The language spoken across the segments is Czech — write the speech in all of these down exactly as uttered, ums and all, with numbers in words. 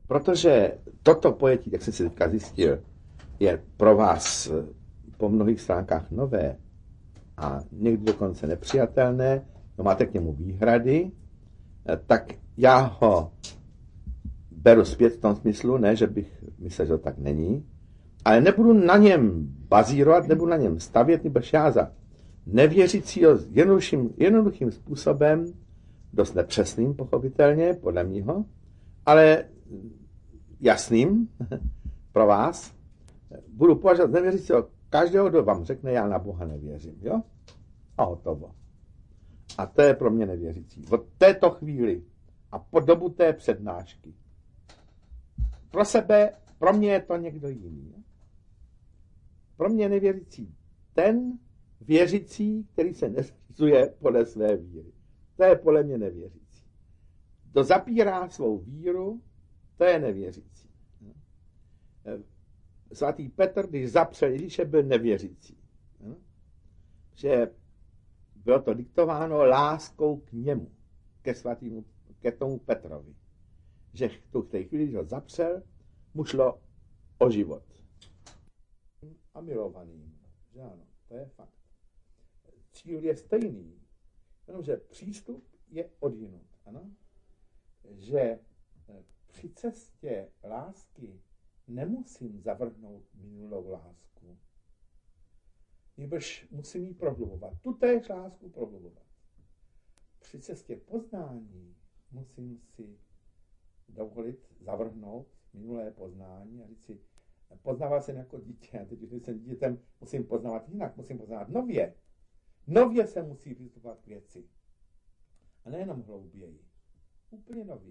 protože toto pojetí, jak jsem si teďka zjistil, je pro vás po mnohých stránkách nové a někdy dokonce nepřijatelné, no máte k němu výhrady, tak já ho beru zpět v tom smyslu, ne, že bych myslel, že to tak není, ale nebudu na něm bazírovat, nebudu na něm stavět, nebož já za nevěřícího jednoduchým, jednoduchým způsobem, dost nepřesným, pochopitelně, podle mýho, ale jasným pro vás, budu považovat nevěřícího každého, kdo vám řekne, já na Boha nevěřím, jo? A hotovo. A to je pro mě nevěřící. Od této chvíli a po dobu té přednášky. Pro sebe, pro mě je to někdo jiný. Jo? Pro mě je nevěřící ten věřící, který se neřizuje podle své víry. To je podle mě nevěřící. Kdo zapírá svou víru, to je nevěřící. Svatý Petr, když zapřel Ježíše, byl nevěřící. Že bylo to diktováno láskou k němu, ke svatýmu, ke tomu Petrovi. Že v té chvíli, když ho zapřel, mu šlo o život. A milovaným. Že ano, to je fakt. Cíl je stejný, jenomže přístup je odjinut. Ano? Že při cestě lásky nemusím zavrhnout minulou lásku. Nebož musím ji prohlubovat. Tutéž lásku prohlubovat. Při cestě poznání musím si dovolit zavrhnout minulé poznání a říct si, poznával jsem jako dítě, a teď, když jsem dítětem, musím poznávat jinak, musím poznávat nově. Nově se musí přistupovat k věci. A nejenom hlouběji. Úplně nově.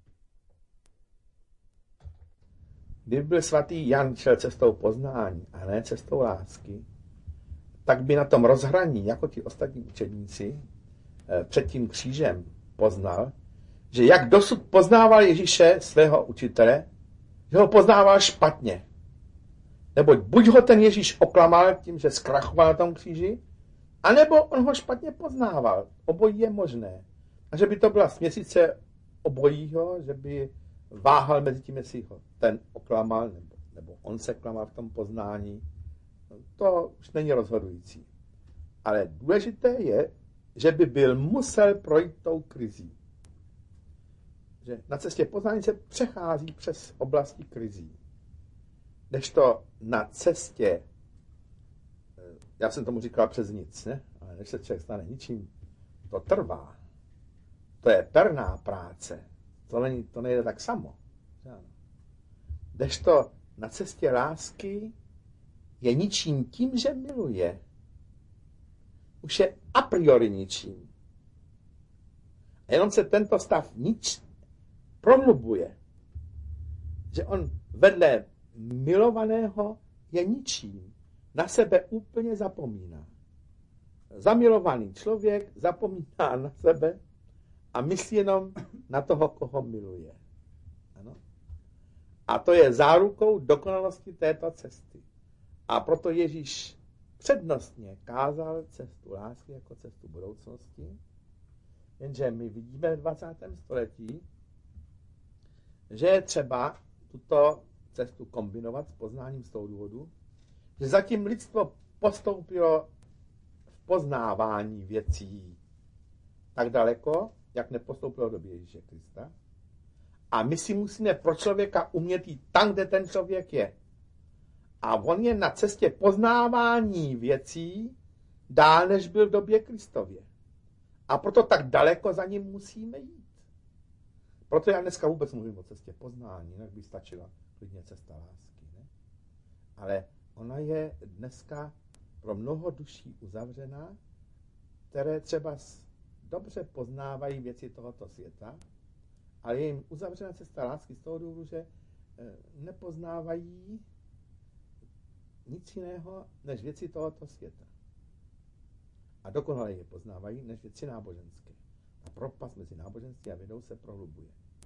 Kdyby byl svatý Jan šel cestou poznání a ne cestou lásky, tak by na tom rozhraní, jako ti ostatní učedníci, před tím křížem poznal, že jak dosud poznával Ježíše, svého učitele, že ho poznával špatně. Neboť buď ho ten Ježíš oklamal tím, že zkrachoval na tom kříži, anebo on ho špatně poznával. Obojí je možné. A že by to byla směsice obojího, že by váhal mezi tím, jestli ho ten oklamal, nebo, nebo on se klamal v tom poznání. To už není rozhodující. Ale důležité je, že by byl musel projít tou krizí. Že na cestě poznání se přechází přes oblasti krizí. Kdežto na cestě, já jsem tomu říkal přes nic, ne? Ale než se člověk stane ničím, to trvá. To je perná práce. To, není, to nejde tak samo. Kdežto na cestě lásky je ničím tím, že miluje. Už je a priori ničím. A jenom se tento stav nič prohlubuje. Že on vedle milovaného je ničím. Na sebe úplně zapomíná. Zamilovaný člověk zapomíná na sebe a myslí jenom na toho, koho miluje. Ano? A to je zárukou dokonalosti této cesty. A proto Ježíš přednostně kázal cestu lásky jako cestu budoucnosti. Jenže my vidíme v dvacátém století, že je třeba tuto cestu kombinovat s poznáním z toho důvodu, že zatím lidstvo postoupilo v poznávání věcí tak daleko, jak nepostoupilo v době Ježíše Krista. A my si musíme pro člověka umět jít tam, kde ten člověk je. A on je na cestě poznávání věcí dál, než byl v době Kristově. A proto tak daleko za ním musíme jít. Proto já dneska vůbec mluvím o cestě poznání, jinak by stačila klidně cesta lásky. Ne? Ale ona je dneska pro mnoho duší uzavřená, které třeba dobře poznávají věci tohoto světa, ale je jim uzavřená cesta lásky z toho důvodu, že nepoznávají nic jiného než věci tohoto světa. A dokonale je poznávají než věci náboženské. A propast mezi náboženství a vědou se prohlubuje.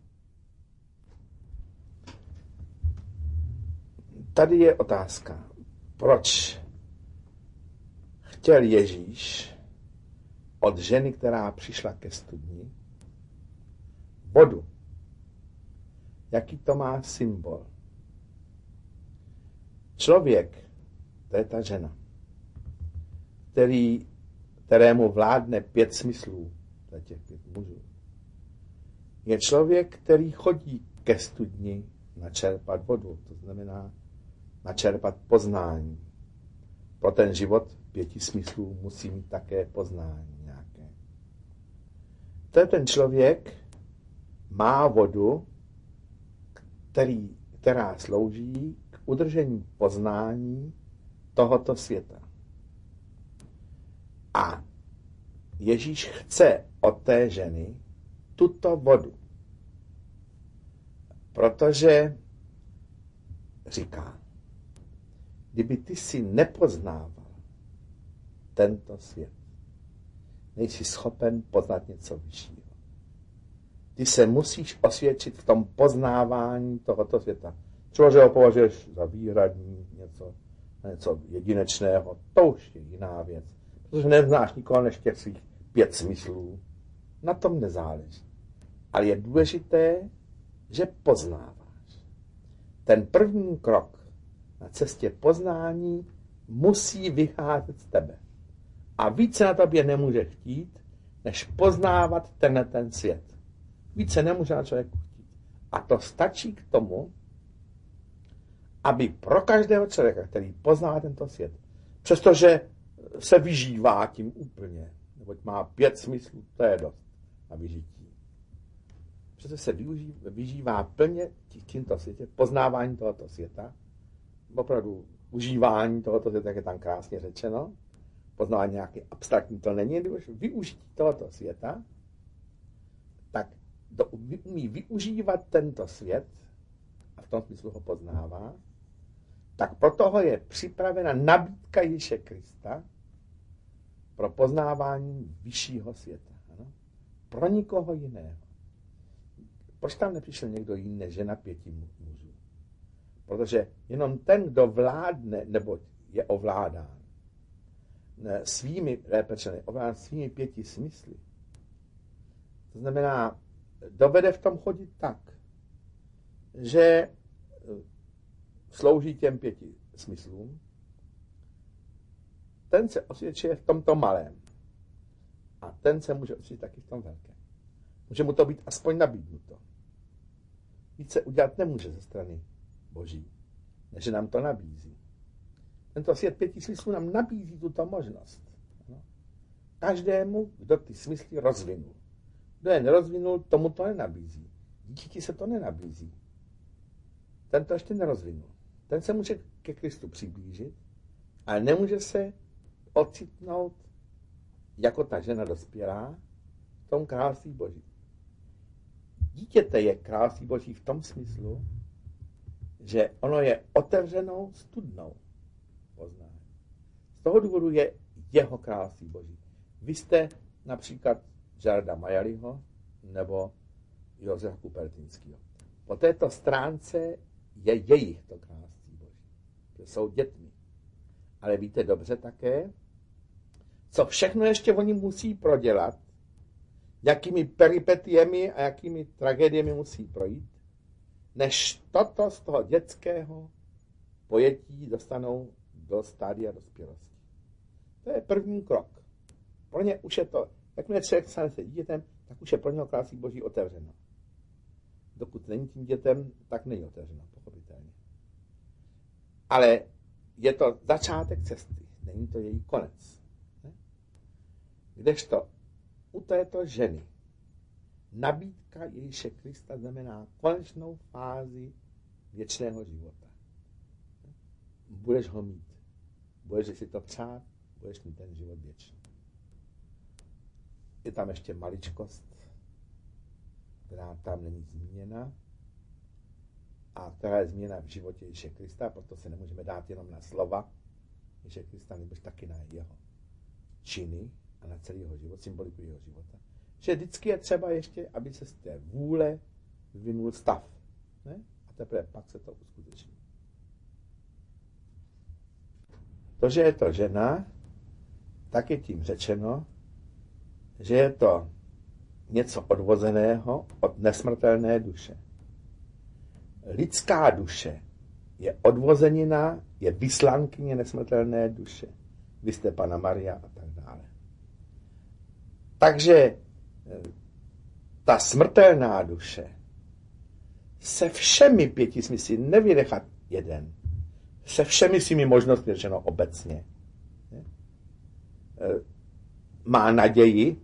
Tady je otázka, proč chtěl Ježíš od ženy, která přišla ke studni, vodu. jaký to má symbol. Člověk, to je ta žena, který, kterému vládne pět smyslů, za těch pět mužů, je člověk, který chodí ke studni načerpat vodu, to znamená načerpat poznání. Pro ten život pěti smyslů musí mít také poznání nějaké. To je ten člověk, má vodu, který, která slouží k udržení poznání tohoto světa. A Ježíš chce od té ženy tuto vodu. Protože říká, kdyby ty si nepoznával tento svět, nejsi schopen poznat něco vyššího. Ty se musíš osvědčit v tom poznávání tohoto světa. Třeba, že ho považuješ za výhradní, něco, něco jedinečného, to už je jiná věc. Protože neznáš nikoho než těch svých pět smyslů. Na tom nezáleží. Ale je důležité, že poznáváš. Ten první krok na cestě poznání musí vycházet z tebe. A více na tobě nemůže chtít, než poznávat tenhle ten svět. Více nemůže na člověku chtít. A to stačí k tomu, aby pro každého člověka, který pozná tento svět, přestože se vyžívá tím úplně, neboť má pět smyslů, to je dost na vyžití. Přestože se využívá, vyžívá plně tímto světě, poznávání tohoto světa, opravdu užívání tohoto světa, jak je tam krásně řečeno, poznávání nějaký abstraktní, to není, když využití tohoto světa, tak do, umí využívat tento svět a v tom smyslu ho poznává, tak pro toho je připravena nabídka Ježíše Krista pro poznávání vyššího světa. Ano? Pro nikoho jiného. Proč tam nepřišel někdo jiný než žena pěti mužů? Protože jenom ten, kdo vládne, nebo je ovládán svými, lépe ovládán svými pěti smysly, to znamená, dovede v tom chodit tak, že slouží těm pěti smyslům, ten se osvědčuje v tomto malém. A ten se může osvědčit taky v tom velkém. Může mu to být aspoň nabídnuto. Více udělat nemůže ze strany Boží, než nám to nabízí. Tento svět pěti smyslů nám nabízí tuto možnost. Každému, kdo ty smysly rozvinul. Kdo je nerozvinul, tomu to nenabízí. Dítěti se to nenabízí. Ten to ještě nerozvinul. Ten se může ke Kristu přiblížit, ale nemůže se ocitnout jako ta žena dospělá v tom království Boží. Dítěte je království Boží v tom smyslu, že ono je otevřenou studnou poznání. Z toho důvodu je jeho království Boží. Vy jste například Gerarda Majaliho nebo Josefa Kupertinského. Po této stránce je jejich to království Boží. Že jsou dětmi. Ale víte dobře také, co všechno ještě oni musí prodělat, jakými peripetiemi a jakými tragédiemi musí projít, než toto z toho dětského pojetí dostanou do stádia dospělosti. To je první krok. Pro ně už je to, jakmile člověk stane se dítětem, tak už je pro něho království Boží otevřeno. Dokud není tím dětem, tak není otevřeno, pochopitelně. Ale je to začátek cesty, není to její konec. Ne? Kdežto u této ženy nabídka Ježíše Krista znamená konečnou fázi věčného života. Budeš ho mít. Budeš si to přát, budeš mít ten život věčný. Je tam ještě maličkost, která tam není zmíněna a která je zmíněna v životě Ježíše Krista, proto se nemůžeme dát jenom na slova Ježíše Krista, nebo taky na jeho činy a na celý jeho život, symboliku jeho života. Že vždycky je třeba ještě, aby se z té vůle vyvinul stav. Ne? A teprve pak se to uskuteční. To, že je to žena, tak je tím řečeno, že je to něco odvozeného od nesmrtelné duše. lidská duše je odvozenina, je vyslankyně nesmrtelné duše. Vy jste Panna Maria a tak dále. Takže ta smrtelná duše se všemi pěti smysly, nevynechat jeden, se všemi svými možnostmi, řečeno obecně, má naději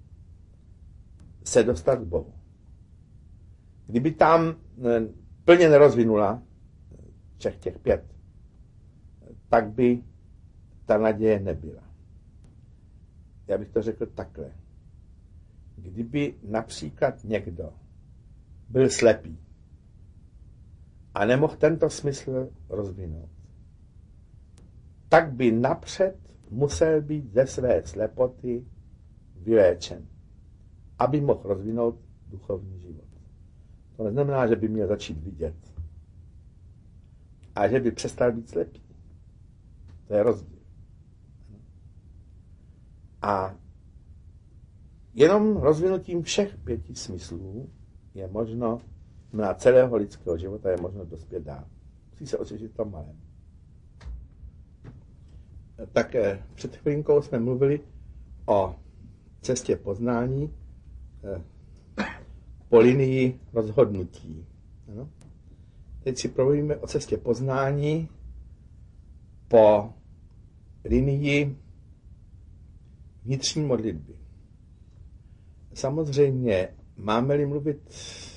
se dostat k Bohu. Kdyby tam plně nerozvinula všech těch pět, tak by ta naděje nebyla. Já bych to řekl takhle. Kdyby například někdo byl slepý a nemohl tento smysl rozvinout, tak by napřed musel být ze své slepoty vyléčen, aby mohl rozvinout duchovní život. To neznamená, že by měl začít vidět, a že by přestal být slepý. To je rozdíl. A jenom rozvinutím všech pěti smyslů je možno, na celého lidského života je možno dospět dál. Musí se očistit to malém. Tak před chvilinkou jsme mluvili o cestě poznání po linii rozhodnutí. Ano? Teď si promluvíme o cestě poznání po linii vnitřní modlitby. Samozřejmě, máme-li mluvit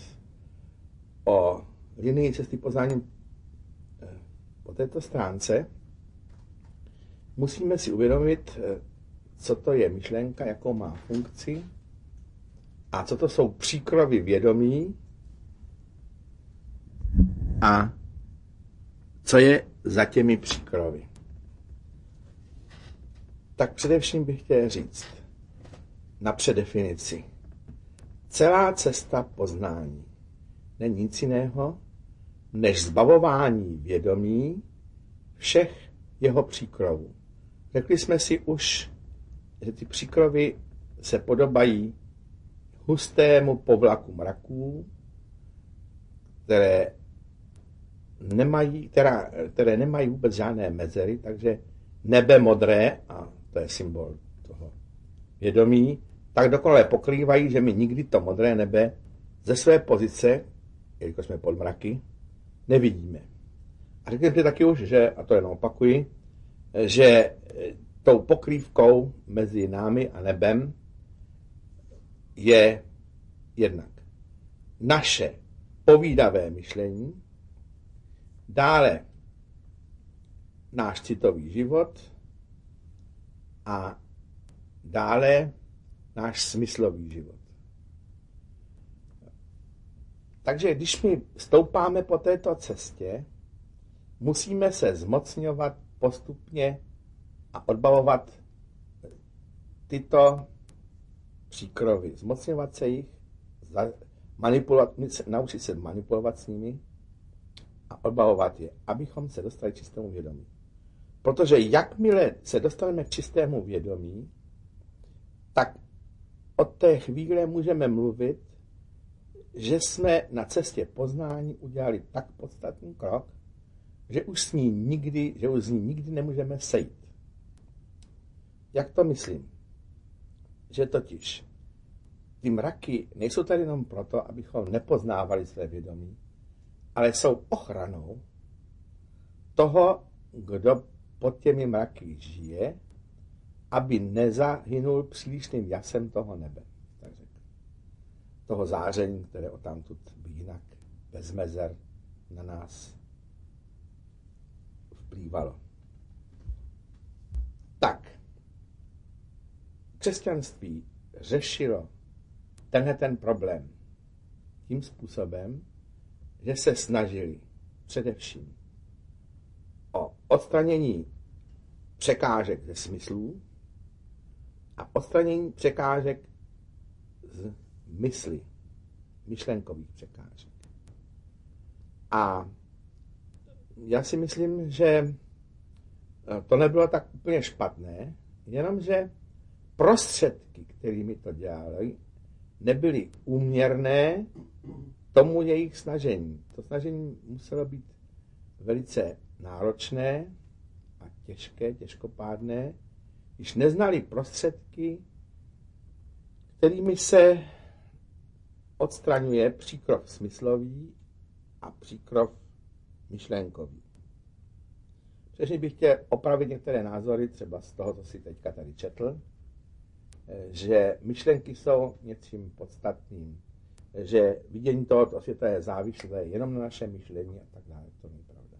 o linii cesty poznání po této stránce, musíme si uvědomit, co to je myšlenka, jakou má funkci a co to jsou příkrovy vědomí a co je za těmi příkrovy. Tak především bych chtěl říct na předefinici. Celá cesta poznání není nic jiného, než zbavování vědomí všech jeho příkrovů. Řekli jsme si už, že ty příkrovy se podobají hustému povlaku mraků, které nemají, která, které nemají vůbec žádné mezery, takže nebe modré, a to je symbol toho vědomí, tak dokonale pokrývají, že my nikdy to modré nebe ze své pozice, jelikož jsme pod mraky, nevidíme. A řekl jsem taky už, že, a to jenom opakuji, že tou pokrývkou mezi námi a nebem je jednak naše povídavé myšlení, dále náš citový život a dále náš smyslový život. Takže když my stoupáme po této cestě, musíme se zmocňovat postupně a odbavovat tyto příkrovy. Zmocňovat se jich, manipulovat, naučit se manipulovat s nimi a odbavovat je, abychom se dostali k čistému vědomí. Protože jakmile se dostaneme k čistému vědomí, tak od té chvíle můžeme mluvit, že jsme na cestě poznání udělali tak podstatný krok, že už s ní nikdy, že už z ní nikdy nemůžeme sejít. Jak to myslím? Že totiž ty mraky nejsou tady jenom proto, abychom nepoznávali své vědomí, ale jsou ochranou toho, kdo pod těmi mraky žije, aby nezahynul přílišným jasem toho nebe. Tak řekl. Toho záření, které odtamtud by jinak bez mezer na nás vplývalo. Tak, křesťanství řešilo tenhle ten problém tím způsobem, že se snažili především o odstranění překážek ze smyslů a odstranění překážek z mysli, myšlenkových překážek. A já si myslím, že to nebylo tak úplně špatné, jenomže prostředky, kterými to dělali, nebyly úměrné tomu jejich snažení. To snažení muselo být velice náročné a těžké, těžkopádné, když neznali prostředky, kterými se odstraňuje příkrov smyslový a příkrov myšlenkový. Především bych chtěl opravit některé názory, třeba z toho, co si teďka tady četl, že myšlenky jsou něčím podstatným, že vidění tohoto světa je závislé jenom na našem myšlení a tak dále. To není pravda.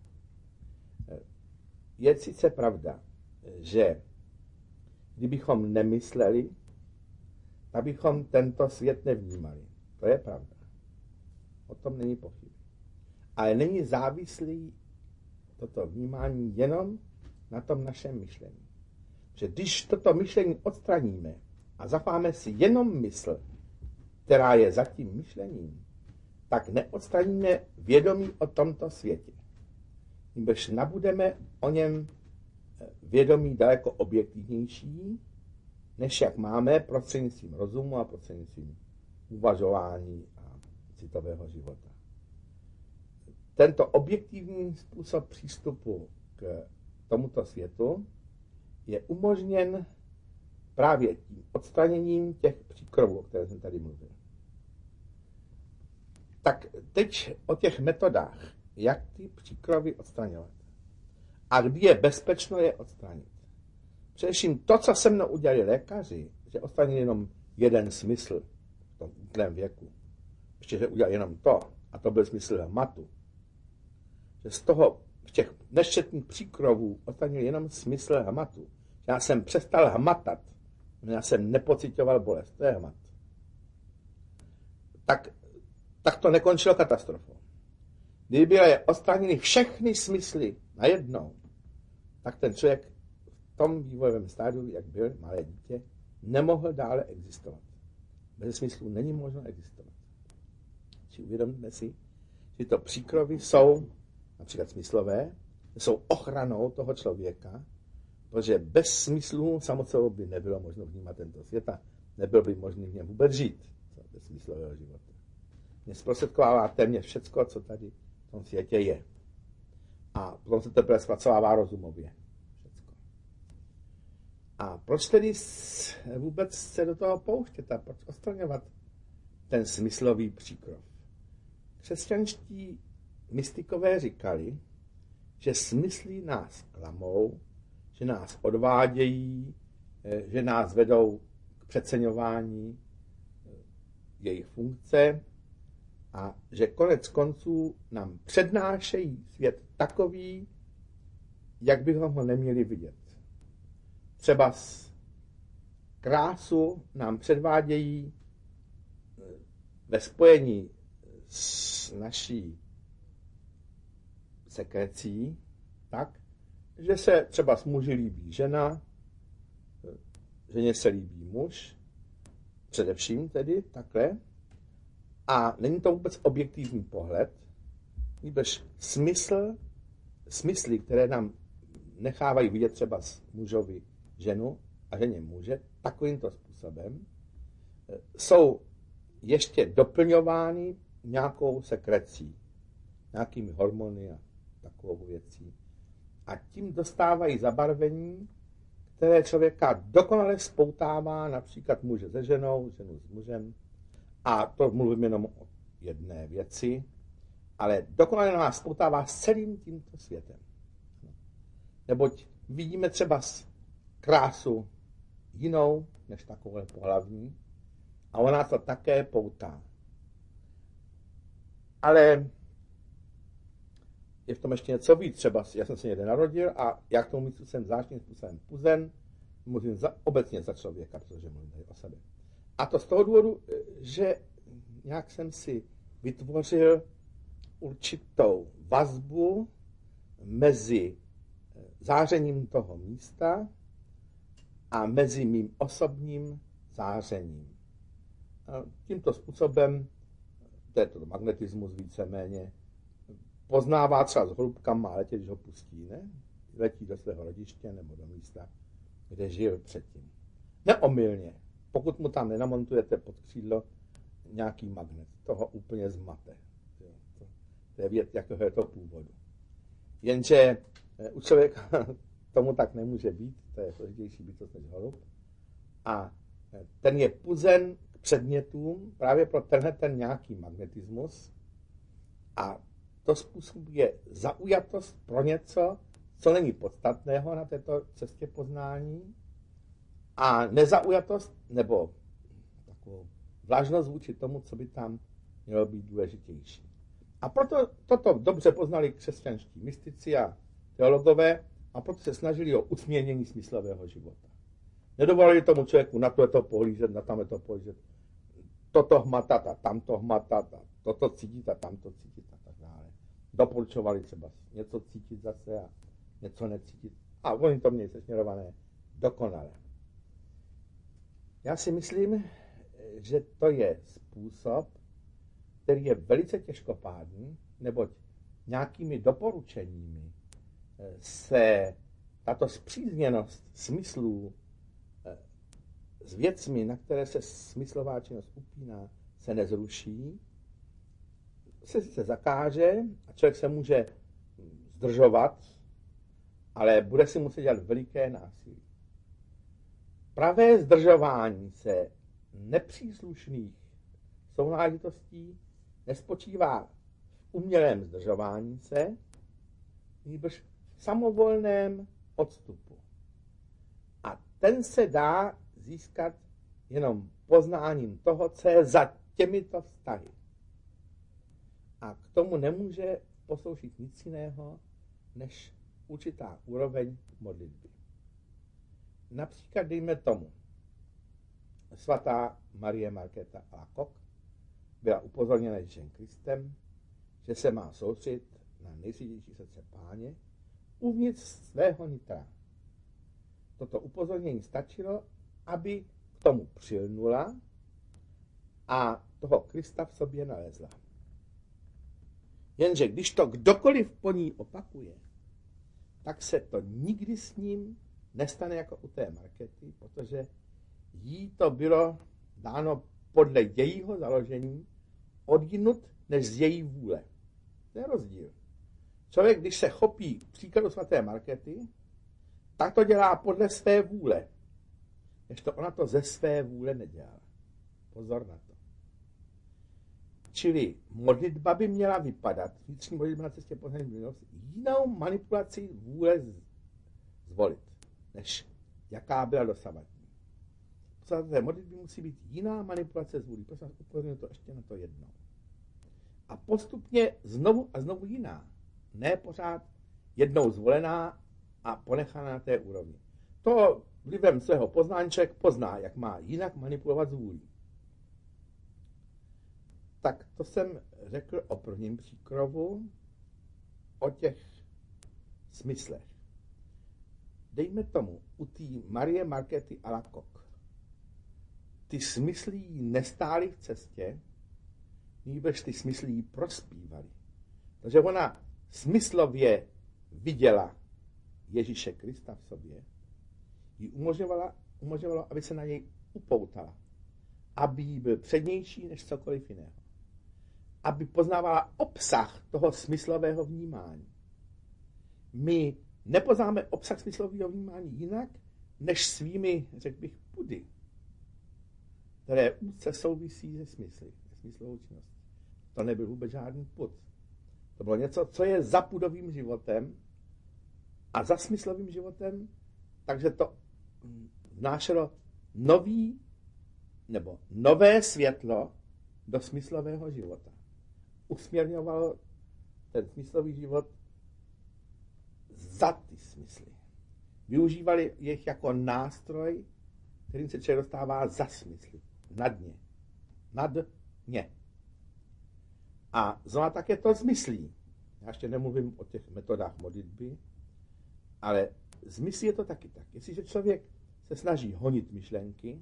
Je sice pravda, že kdybychom nemysleli, tak bychom tento svět nevnímali. To je pravda. O tom není pochyb. Ale není závislý toto vnímání jenom na tom našem myšlení. Že když toto myšlení odstraníme a zachováme si jenom mysl, která je za tím myšlením, tak neodstraníme vědomí o tomto světě. Nebož nabudeme o něm vědomí daleko objektivnější, než jak máme prostřednictvím rozumu a prostřednictvím uvažování a citového života. Tento objektivní způsob přístupu k tomuto světu je umožněn právě tím odstraněním těch příkrovů, o kterých jsem tady mluvil. Tak teď o těch metodách, jak ty příkrovy odstraňovat. A kdy je bezpečno je odstranit. Především to, co se mnou udělali lékaři, že odstranili jenom jeden smysl v tom útlém věku. Ještě, že udělali jenom to, a to byl smysl hmatu. Že z toho, z těch neštětných příkrovů odstranili jenom smysl hmatu. Já jsem přestal hmatat, já jsem nepocitoval bolest. To je hmat. Tak, tak to nekončilo katastrofou. Kdyby byly odstraněny všechny smysly najednou, tak ten člověk v tom vývojovém stádiu, jak byl malé dítě, nemohl dále existovat. Bez smyslu není možno existovat. Či uvědomíme si, že to příkrovy jsou například smyslové, jsou ochranou toho člověka, protože bez smyslu samotnou by nebylo možno vnímat tento svět a nebylo by možné v něm vůbec žít, bez smyslového života. Mě zprostředkovává téměř všecko, co tady v tom světě je. A potom se teprve zpracovává rozumově. Všecko. A proč tedy vůbec se do toho pouštět a proč odstraňovat ten smyslový příkrov? Křesťanští mystikové říkali, že smysly nás klamou, že nás odvádějí, že nás vedou k přeceňování jejich funkce a že konec konců nám přednášejí svět takový, jak bychom ho neměli vidět. Třeba krásu nám předvádějí ve spojení s naší sekrecí tak, že se třeba s muži líbí žena, ženě se líbí muž, především tedy takhle, a není to vůbec objektivní pohled, nebož smysl, smysly, které nám nechávají vidět třeba s mužovi ženu a ženě muže, takovýmto způsobem, jsou ještě doplňovány nějakou sekrecí, nějakými hormony a takovou věcí. A tím dostávají zabarvení, které člověka dokonale spoutává například muže se ženou, ženu s mužem. A to mluvím jenom o jedné věci, ale dokonale nás spoutává s celým tímto světem. Neboť vidíme třeba krásu jinou, než takovou pohlavní, a ona to také poutá. Ale je v tom ještě něco víc. Třeba já jsem se někde narodil a já k tomu místu jsem zvláštním způsobem puzen, mluvím za, obecně za člověka, protože mluvím tady o sobě. A to z toho důvodu, že nějak jsem si vytvořil určitou vazbu mezi zářením toho místa a mezi mým osobním zářením. A tímto způsobem, to je to magnetismus víceméně, poznává třeba z hrubkama, ale když ho pustí, ne? Letí do svého rodiště nebo do místa, kde žil předtím. Neomylně, pokud mu tam nenamontujete pod křídlo nějaký magnet, toho úplně zmate. to je věc jakohoto původu. Jenže u člověka tomu tak nemůže být, to je složitější bytost než holub. A ten je puzen k předmětům právě pro tenhle ten nějaký magnetismus a to způsobuje zaujatost pro něco, co není podstatného na této cestě poznání a nezaujatost nebo takovou vlažnost vůči tomu, co by tam mělo být důležitější. A proto toto dobře poznali křesťanští mystici a teologové a proto se snažili o usměrnění smyslového života. Nedovolili tomu člověku na to je to pohlížet, na tam je to pohlížet, toto hmatat a tamto hmatat a toto cítit a tamto cítit a tak dále. Doporučovali třeba něco cítit zase a něco necítit. A oni to měli sesměrované dokonale. Já si myslím, že to je způsob, který je velice těžkopádný, neboť nějakými doporučeními se tato spřízněnost smyslů s věcmi, na které se smyslová činnost upíná, se nezruší, se sice zakáže a člověk se může zdržovat, ale bude si muset dělat veliké násilí. Pravé zdržování se nepříslušných sounáležitostí nespočívá v umělém zdržování se, nýbrž v samovolném odstupu. A ten se dá získat jenom poznáním toho, co je za těmito vztahy. A k tomu nemůže posloužit nic jiného, než určitá úroveň modlitby. Například dejme tomu, svatá Marie Markéta Alacoque byla upozorněna Ježíšem Kristem, že se má soustředit na nejsvětější srdce Páně uvnitř svého nitra. Toto upozornění stačilo, aby k tomu přilnula a toho Krista v sobě nalezla. Jenže když to kdokoliv po ní opakuje, tak se to nikdy s ním nestane jako u té Markéty, protože jí to bylo dáno podle jejího založení odjinut než z její vůle. To je rozdíl. Člověk, když se chopí příkladu svaté Markéty, tak to dělá podle své vůle. Než to ona to ze své vůle nedělá. Pozor na to. Čili modlitba by měla vypadat, vnitřní modlitba na cestě poznání milosti, jinou manipulaci vůle zvolit, než jaká byla dosavadní. Podstatě modlitby musí být jiná manipulace z vůli. Prosím vás, upozorňuji to ještě na to jednou. A postupně znovu a znovu jiná. Ne pořád jednou zvolená a ponechaná na té úrovni. To vlivem svého poznáček pozná, jak má jinak manipulovat z vůlí. Tak to jsem řekl o prvním příkrovu, o těch smyslech. Dejme tomu, u té Marie Markéty Alacoque ty smysly jí nestály v cestě, nýbrž ty smysly jí prospívaly. Takže ona smyslově viděla Ježíše Krista v sobě, jí umožňovala, umožňovalo, aby se na něj upoutala, aby jí byl přednější než cokoliv jiného. Aby poznávala obsah toho smyslového vnímání. My nepoznáme obsah smyslového vnímání jinak, než svými, řekl bych, pudy, které úzce souvisí se smysly, se smyslovou činností. To nebyl vůbec žádný pud. To bylo něco, co je za pudovým životem a za smyslovým životem, takže to vnášelo nový nebo nové světlo do smyslového života. Usměrňovalo ten smyslový život za ty smysly. Využívali jich jako nástroj, kterým se člověk dostává za smysly. Na dně. Nad ně. A znovu také to zmyslí. Já ještě nemluvím o těch metodách modlitby, ale zmyslí je to taky tak. Jestliže člověk se snaží honit myšlenky,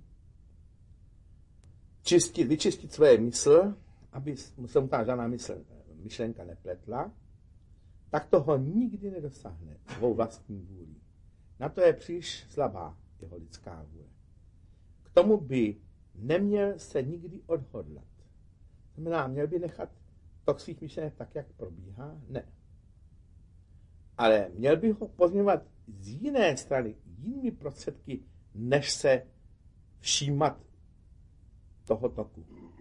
čistit, vyčistit svoje mysl, aby se mu tam žádná mysl, myšlenka nepletla, tak toho nikdy nedosáhne svou vlastní vůli. Na to je příliš slabá jeho lidská vůle. K tomu by neměl se nikdy odhodlat. Znamená, měl by nechat tok svých myšlenek tak, jak probíhá? Ne. Ale měl bych ho pozměňovat z jiné strany, jinými prostředky, než se všímat toho toku.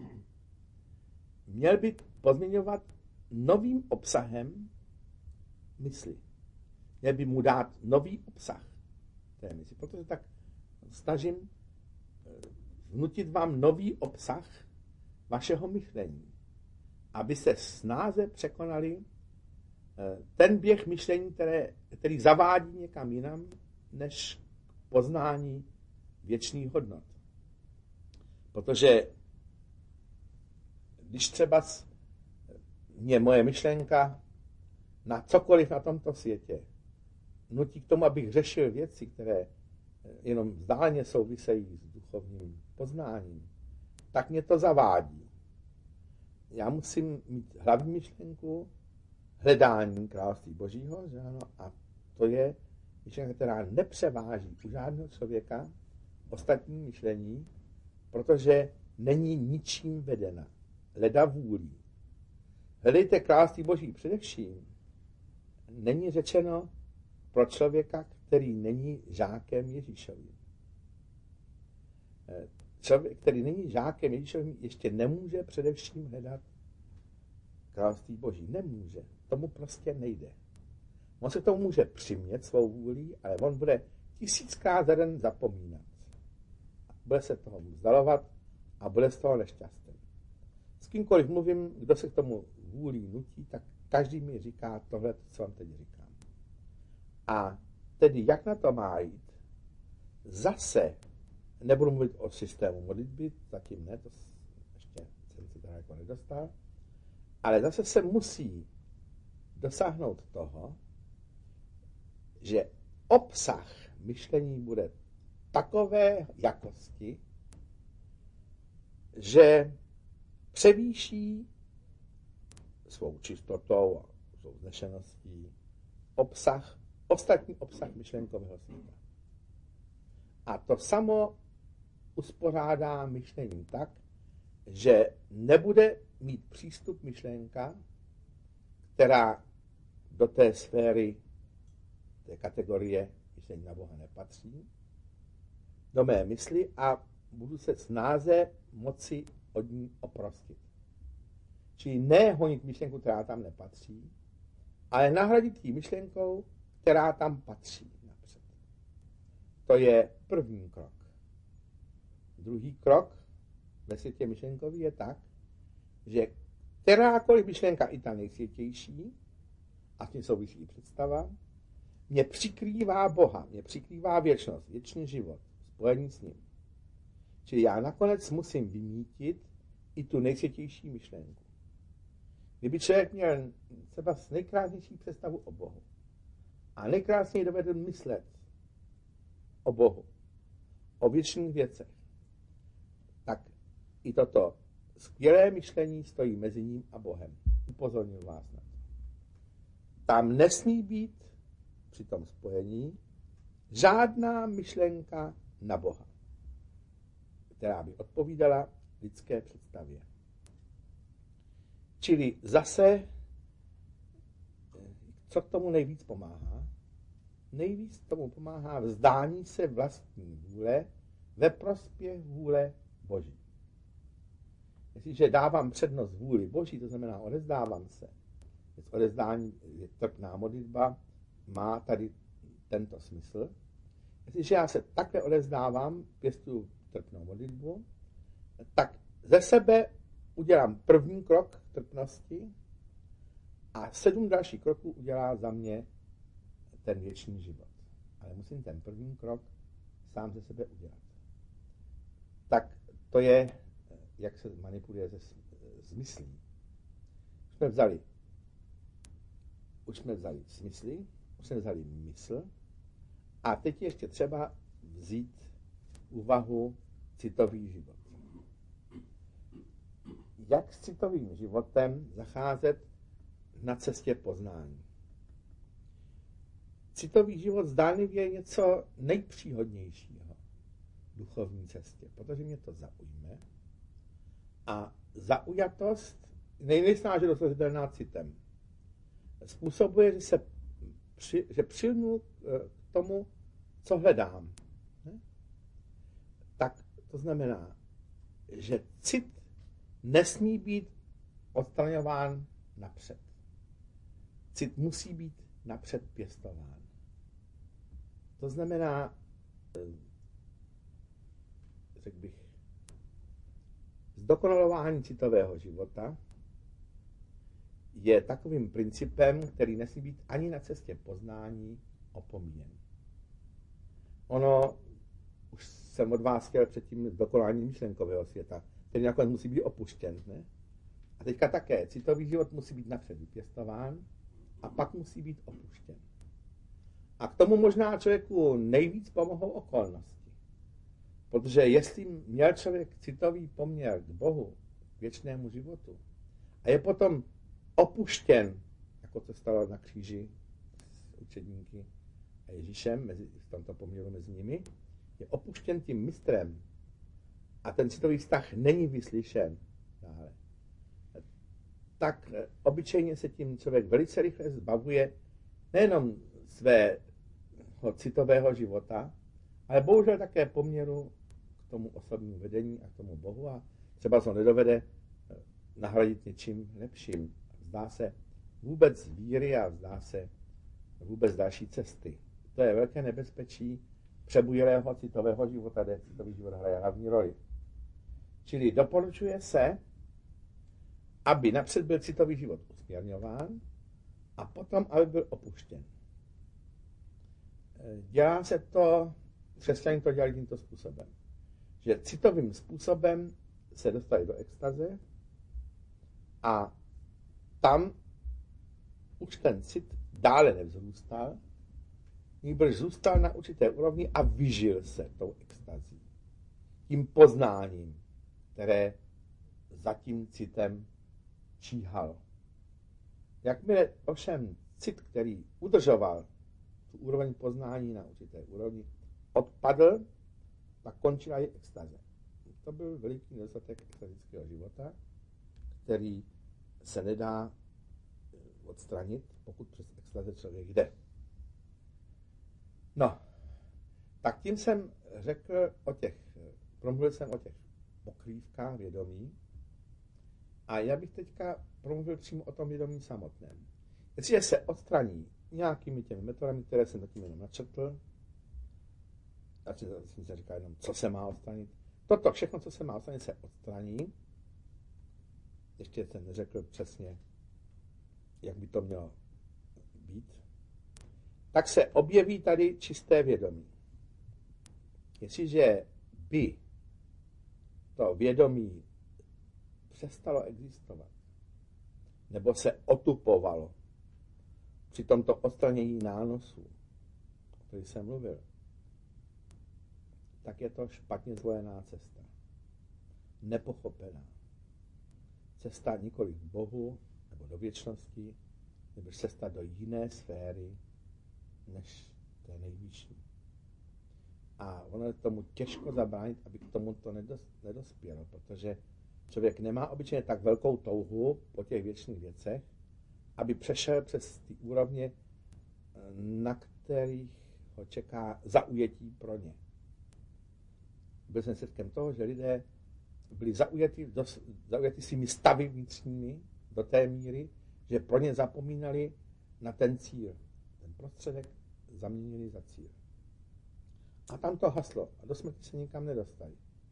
Měl by pozměňovat novým obsahem mysli. Měl by mu dát nový obsah té mysli. Protože tak snažím vnutit vám nový obsah vašeho myšlení, aby se snáze překonali ten běh myšlení, které, který zavádí někam jinam, než poznání věčných hodnot. Protože když třeba mě moje myšlenka na cokoliv na tomto světě nutí k tomu, abych řešil věci, které jenom vzdáleně souvisejí s duchovním poznáním, tak mě to zavádí. Já musím mít hlavní myšlenku hledání království Božího, že ano, a to je myšlenka, která nepřeváží u žádného člověka ostatní myšlení, protože není ničím vedena. Leda vůlí. Hledejte království Boží především. Není řečeno pro člověka, který není žákem Ježíšovým. Člověk, který není žákem Ježíšovým, ještě nemůže především hledat království Boží. Nemůže. Tomu prostě nejde. On se tomu může přimět svou vůlí, ale on bude tisíckrát za den zapomínat. Bude se toho vzdalovat a bude z toho nešťastný. S kýmkoliv mluvím, kdo se k tomu vůlí nutí, tak každý mi říká tohle, co vám teď říkám. A tedy jak na to má jít? Zase nebudu mluvit o systému modlitby, zatím ne, to ještě jsem se teda jako nedostal, ale zase se musí dosáhnout toho, že obsah myšlení bude takové jakosti, že převýší svou čistotou a svou vznešeností obsah, ostatní obsah myšlenkového světa. A to samo uspořádá myšlení tak, že nebude mít přístup myšlenka, která do té sféry, té kategorie myšlení na Boha nepatří, do mé mysli a budu se snáze moci od ní oprostit. Čili ne honit myšlenku, která tam nepatří, ale nahradit ji myšlenkou, která tam patří napřed. To je první krok. Druhý krok ve světě myšlenkový je tak, že kterákoliv myšlenka, i ta nejsvětější, a s tím souvisí i představa, mě přikrývá Boha, mě přikrývá věčnost, věčný život, spojení s ním. Čili já nakonec musím vymítit i tu nejsvětější myšlenku. Kdyby člověk měl třeba nejkrásnější představu o Bohu a nejkrásněji dovedl myslet o Bohu, o věčných věcech, tak i toto skvělé myšlení stojí mezi ním a Bohem. Upozorňuji vás na to. Tam nesmí být při tom spojení žádná myšlenka na Boha, která by odpovídala lidské představě. Čili zase, co k tomu nejvíc pomáhá? Nejvíc tomu pomáhá vzdání se vlastní vůle ve prospěch vůle Boží. Jestliže dávám přednost vůli Boží, to znamená odezdávám se. Odezdání je trpná modlitba, má tady tento smysl. Jestliže já se takhle odezdávám, pěstuju trpnou modlitbu, tak ze sebe udělám první krok k trpnosti a sedm dalších kroků udělá za mě ten věčný život. Ale musím ten první krok sám ze sebe udělat. Tak to je, jak se manipuluje ze smyslí. Už jsme vzali už jsme vzali smysly, už jsme vzali mysl a teď ještě třeba vzít úvahu citový život. Jak s citovým životem zacházet na cestě poznání? Citový život zdánlivě je něco nejpříhodnějšího v duchovní cestě, protože mě to zaujme a zaujatost nejsnáže dosažitelná citem. Způsobuje, že se při, že přilnu k tomu, co hledám. Ne? Tak to znamená, že cit nesmí být odstraňován napřed. Cit musí být napřed pěstován. To znamená, řekl bych, zdokonalování citového života je takovým principem, který nesmí být ani na cestě poznání opomíjen. Ono, už jsem od vás chtěl před tím zdokonáním myšlenkového světa, který nakonec musí být opuštěn. Ne? A teďka také, citový život musí být napřed vypěstován a pak musí být opuštěn. A k tomu možná člověku nejvíc pomohou okolnosti. Protože jestli měl člověk citový poměr k Bohu, k věčnému životu, a je potom opuštěn, jako to stalo na kříži s učedníky a Ježíšem, mezi, v tomto poměru mezi nimi, je opuštěn tím mistrem a ten citový vztah není vyslyšen dále, tak obyčejně se tím člověk velice rychle zbavuje nejenom svého citového života, ale bohužel také poměru k tomu osobnímu vedení a k tomu Bohu a třeba se ho nedovede nahradit něčím lepším. Vzdá se vůbec víry a vzdá se vůbec další cesty. To je velké nebezpečí přebujelého citového života, kde citový život hraje hlavní roli. Čili doporučuje se, aby napřed byl citový život usměrňován a potom, aby byl opuštěn. Dělá se to, křesťané to dělali tímto způsobem, že citovým způsobem se dostali do extaze a tam už ten cit dále nevzrůstal, nýbrž zůstal na určité úrovni a vyžil se tou extazí. Tím poznáním, které za tím citem číhalo. Jakmile ovšem cit, který udržoval tu úroveň poznání na určité úrovni, odpadl, tak končila i extaze. To byl veliký nedostatek extazického života, který se nedá odstranit, pokud přes extaze člověk jde. No, tak tím jsem řekl o těch, promluvil jsem o těch pokrývkách vědomí a já bych teďka promluvil přímo o tom vědomí samotném. Jestliže se odstraní nějakými těmi metodami, které jsem zatím jenom načrtl, a jsem se říkal jenom, co se má odstranit, toto všechno, co se má odstranit, se odstraní. Ještě jsem neřekl přesně, jak by to mělo být. Tak se objeví tady čisté vědomí. Jestliže by to vědomí přestalo existovat, nebo se otupovalo při tomto odstranění nánosů, o kterém jsem mluvil, tak je to špatně zvolená cesta. Nepochopená. Cesta nikoli k Bohu, nebo do věčnosti, nebo cesta do jiné sféry, než té nejvyšší. A ono je tomu těžko zabránit, aby k tomu to nedospělo, protože člověk nemá obyčejně tak velkou touhu po těch věčných věcech, aby přešel přes ty úrovně, na kterých ho čeká zaujetí pro ně. Byl jsem svědkem toho, že lidé byli zaujati, dos, zaujati svými stavy vnitřními do té míry, že pro ně zapomínali na ten cíl. Ten prostředek zaměnili za cíl. A tam to haslo. A do smrti se nikam nedostali.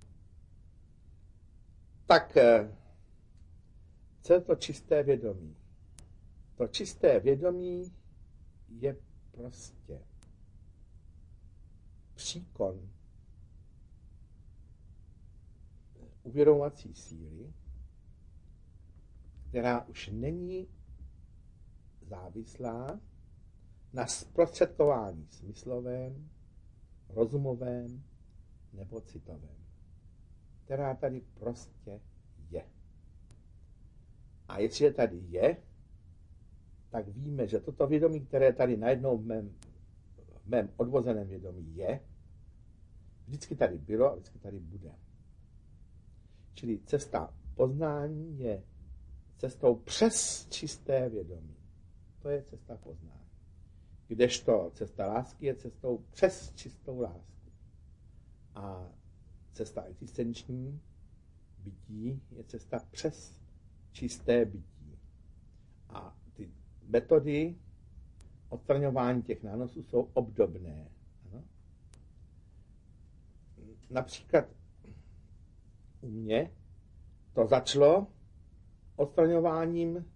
Tak, co je to čisté vědomí? To čisté vědomí je prostě příkon uvědomovací síly, která už není závislá na zprostředkování smyslovém, rozumovém nebo citovém, která tady prostě je. A jestliže tady je, tak víme, že toto vědomí, které tady najednou v mém, v mém odvozeném vědomí je, vždycky tady bylo a vždycky tady bude. Čili cesta poznání je cestou přes čisté vědomí. To je cesta poznání. Kdežto cesta lásky je cestou přes čistou lásku. A cesta existenční bytí je cesta přes čisté bytí. A ty metody odstraňování těch nánosů jsou obdobné. Ano? Například u mě to začalo odstraňováním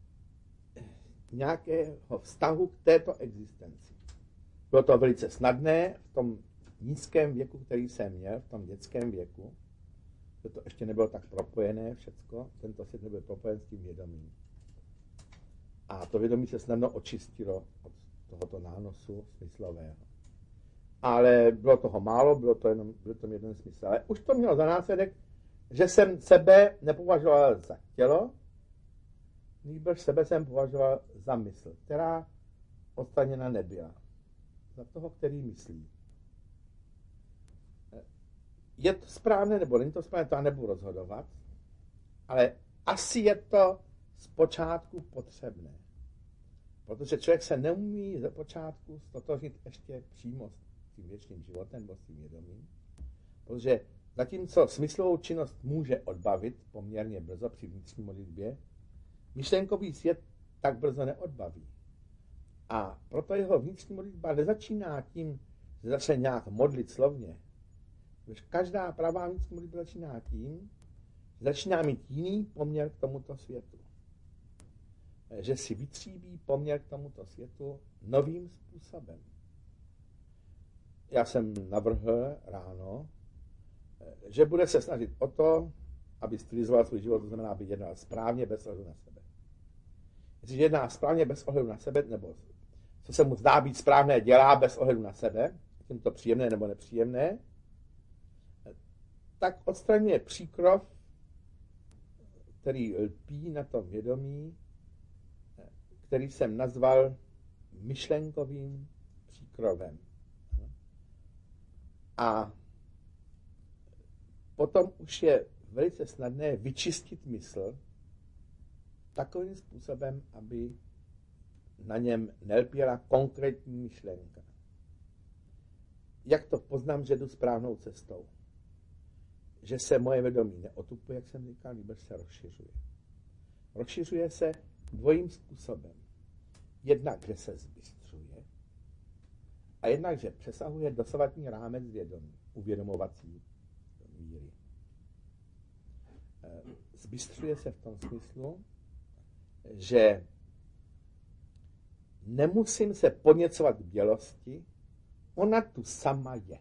nějakého vztahu k této existenci. Bylo to velice snadné v tom nízkém věku, který jsem měl, v tom dětském věku, že to ještě nebylo tak propojené všecko, tento svět nebyl propojen s tím vědomím. A to vědomí se snadno očistilo od tohoto nánosu smyslového. Ale bylo toho málo, bylo to jenom, byl to jeden smysl. Ale už to mělo za následek, že jsem sebe nepovažoval za tělo, nýbrž sebe jsem považoval za mysl, která odstraněna nebyla. Za toho, který myslí. Je to správné, nebo není to správné, to já nebudu rozhodovat, ale asi je to zpočátku potřebné. Protože člověk se neumí ze počátku stotožnit ještě přímo s tím věčným životem, nebo s tím vědomím. Protože zatímco smyslovou činnost může odbavit poměrně brzo při vnitřní modlitbě, myšlenkový svět tak brzo neodbaví. A proto jeho vnitřní modlitba nezačíná tím, že začne nějak modlit slovně. Když každá pravá vnitřní modlitba začíná tím, že začíná mít jiný poměr k tomuto světu. Že si vytříbí poměr k tomuto světu novým způsobem. Já jsem navrhl ráno, že bude se snažit o to, aby stylizoval svůj život, to znamená, aby jednal správně bez ohledu na sebe. Jestliže jedná správně bez ohledu na sebe, nebo co se mu zdá být správné, dělá bez ohledu na sebe, tím to příjemné nebo nepříjemné, tak odstraňuje příkrov, který lpí na tom vědomí, který jsem nazval myšlenkovým příkrovem. A potom už je velice snadné vyčistit mysl takovým způsobem, aby na něm nelpěla konkrétní myšlenka. Jak to poznám, že jdu správnou cestou? Že se moje vědomí neotupuje, jak jsem říkal, nýbrž se rozšiřuje. Rozšiřuje se dvojím způsobem. Jednak, že se zbystřuje a jednak, že přesahuje dosavadní rámec vědomí, uvědomovací míry. Zbystřuje se v tom smyslu, že nemusím se podněcovat k bělosti, ona tu sama je.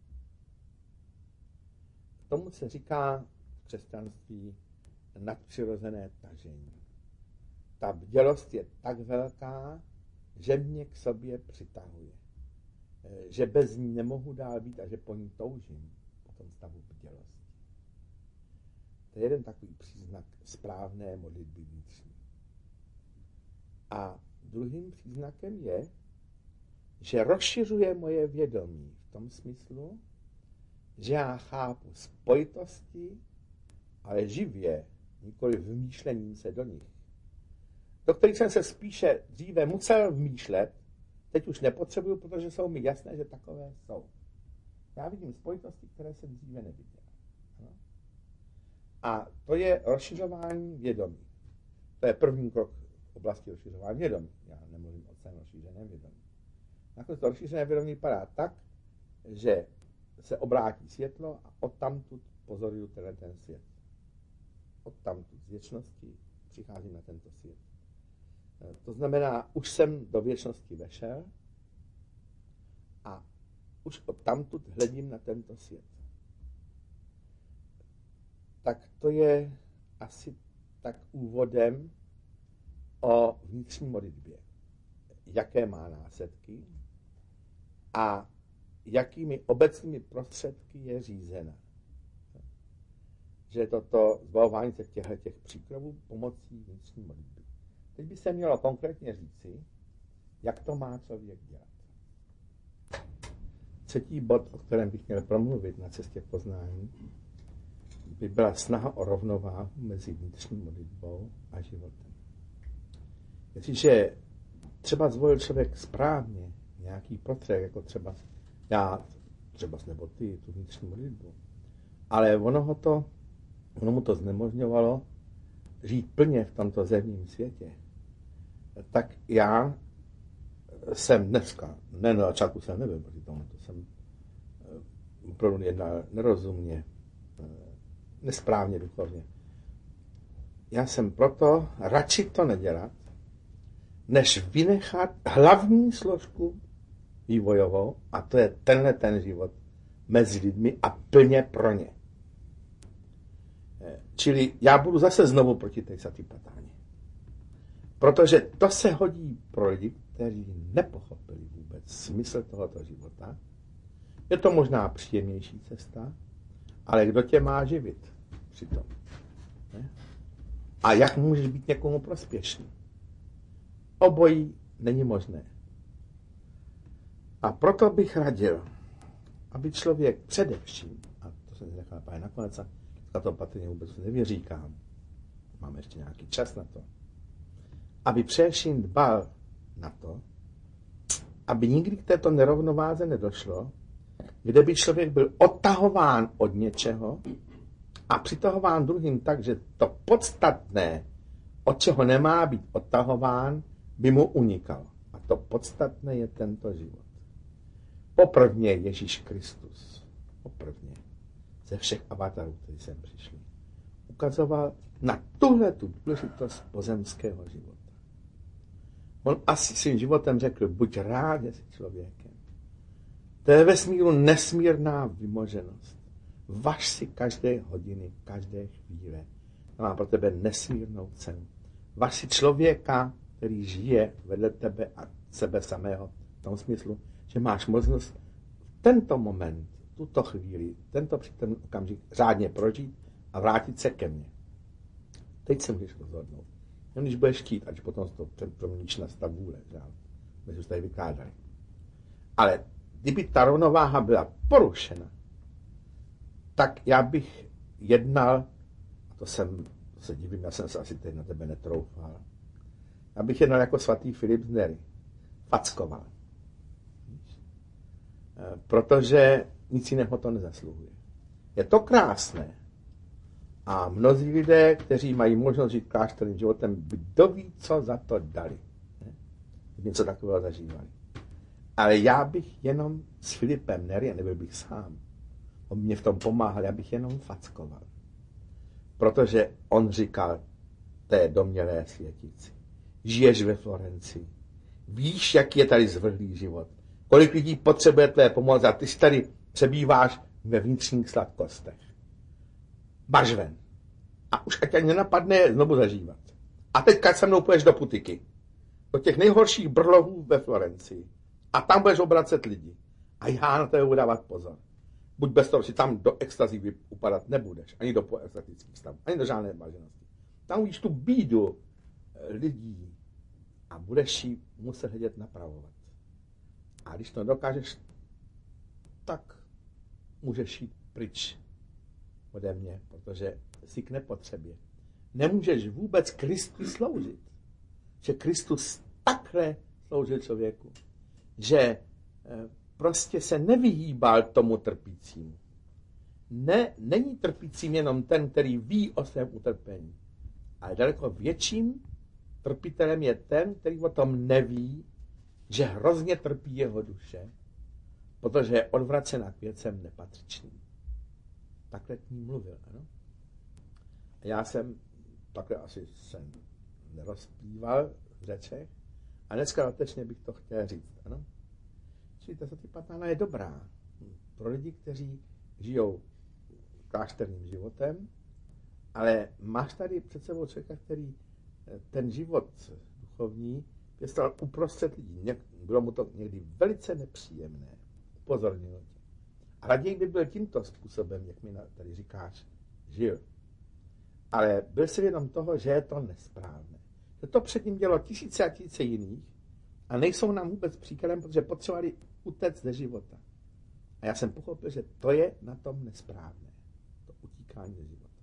Tomu se říká v křesťanství nadpřirozené tažení. Ta bdělost je tak velká, že mě k sobě přitahuje. Že bez ní nemohu dál být a že po ní toužím, po tom stavu bdělosti. To je jeden takový příznak správné modlitby vnitřní. A druhým příznakem je, že rozšiřuje moje vědomí v tom smyslu, že já chápu spojitosti, ale živě, nikoli vmýšlením se do nich. Do kterých jsem se spíše dříve musel vmýšlet, teď už nepotřebuju, protože jsou mi jasné, že takové jsou. Já vidím spojitosti, které jsem dříve neviděl. No? A to je rozšiřování vědomí. To je první krok v oblasti rozšiřování vědomí. Já nemluvím o celém rozšířeném vědomí. Nakonec to rozšířené vědomí vypadá tak, že se obrátí světlo a odtamtud pozoruju tenhle ten svět. Odtamtud z věčnosti přicházím na tento svět. To znamená, už jsem do věčnosti vešel a už odtamtud hledím na tento svět. Tak to je asi tak úvodem o vnitřní modlitbě. Jaké má následky a jakými obecnými prostředky je řízena. Že toto zbavování se těchto těch příkrovů pomocí vnitřní modlitby. Teď by se mělo konkrétně říci, jak to má člověk dělat. Třetí bod, o kterém bych měl promluvit na cestě k poznání, by byla snaha o rovnováhu mezi vnitřní modlitbou a životem. Jestliže třeba zvolil člověk správně nějaký prostředek, jako třeba já, třeba nebo ty, tu vnitřní modlitbu, ale ono, ho to, ono mu to znemožňovalo žít plně v tomto zemním světě, tak já jsem dneska, ne na začátku jsem nebyl proti tomu, to jsem opravdu jednal nerozumně, nesprávně duchovně. Já jsem proto radši to nedělat, než vynechat hlavní složku vývojovou, a to je tenhle ten život mezi lidmi a plně pro ně. Čili já budu zase znovu proti té satipatáně. Protože to se hodí pro lidi, kteří nepochopili vůbec smysl tohoto života. Je to možná příjemnější cesta, ale kdo tě má živit přitom? Ne? A jak můžeš být někomu prospěšný? Obojí není možné. A proto bych radil, aby člověk především, a to jsem nechal právě nakonec, a to patrně vůbec nevěříkám, máme ještě nějaký čas na to, aby především dbal na to, aby nikdy k této nerovnováze nedošlo, kde by člověk byl odtahován od něčeho a přitahován druhým tak, že to podstatné, od čeho nemá být odtahován, by mu unikalo. A to podstatné je tento život. Poprvně Ježíš Kristus, poprvně ze všech avatarů, kteří sem přišli, ukazoval na tuhle tu důležitost pozemského života. On asi svým životem řekl, buď rád, že jsi člověkem. To je ve smíru nesmírná vymoženost. Važ si každé hodiny, každé chvíle. To má pro tebe nesmírnou cenu. Važ si člověka, který žije vedle tebe a sebe samého, v tom smyslu, že máš možnost v tento moment, tuto chvíli, tento přítomný okamžik řádně prožít a vrátit se ke mně. Teď se můžeš rozhodnout. Jen když budeš chtít, ať potom to proměníš na stav vůle, my jsme tady vykládali. Ale kdyby ta rovnováha byla porušena, tak já bych jednal, a to jsem, to se divím, já jsem se asi teď na tebe netroufal, já bych jednal jako svatý Filip z Nery, fackoval. Protože nic jiného to nezasluhuje. Je to krásné. A mnozí lidé, kteří mají možnost žít klášterním životem, kdo ví, co za to dali. Něco takového zažívali. Ale já bych jenom s Filipem Nery, nebyl bych sám. On mě v tom pomáhal, já bych jenom fackoval. Protože on říkal té domnělé světici. Žiješ ve Florencii. Víš, jaký je tady zvrhlý život. Kolik lidí potřebuje tvé pomoc a ty tady přebýváš ve vnitřních sladkostech. Baž ven. A už ať ani nenapadne znovu zažívat. A teďka se mnou půjdeš do putiky. Do těch nejhorších brlohů ve Florencii. A tam budeš obracet lidi. A já na tebe budu dávat pozor. Buď bez toho, že tam do extazí upadat nebudeš. Ani do poextatických stavů. Ani do žádné blaženosti. Tam uvidíš tu bídu lidí a budeš ji muset hledět napravovat. A když to dokážeš, tak můžeš jít pryč ode mě, protože jsi k nepotřebě. Nemůžeš vůbec Kristu sloužit. Že Kristus takhle sloužil člověku, že prostě se nevyhýbal tomu trpícímu. Ne, není trpícím jenom ten, který ví o svém utrpení, ale daleko větším trpitelem je ten, který o tom neví, že hrozně trpí jeho duše, protože je odvracena k věcem nepatřičným. Takhle k ní mluvil, ano? Já jsem takhle asi jsem nerozpíval v řečech a dneska natečně bych to chtěl říct, ano? Čili ta satipatána je dobrá pro lidi, kteří žijou klášterním životem, ale máš tady před sebou člověka, který ten život duchovní pěstoval uprostřed lidí. Bylo mu to někdy velice nepříjemné. Upozornil tě. A raději by byl tímto způsobem, jak mi tady říkáš, žil. Ale byl si vědom toho, že je to nesprávné. Že to před ním dělo tisíce a tisíce jiných a nejsou nám vůbec příkladem, protože potřebovali utéct ze života. A já jsem pochopil, že to je na tom nesprávné. To utíkání ze života.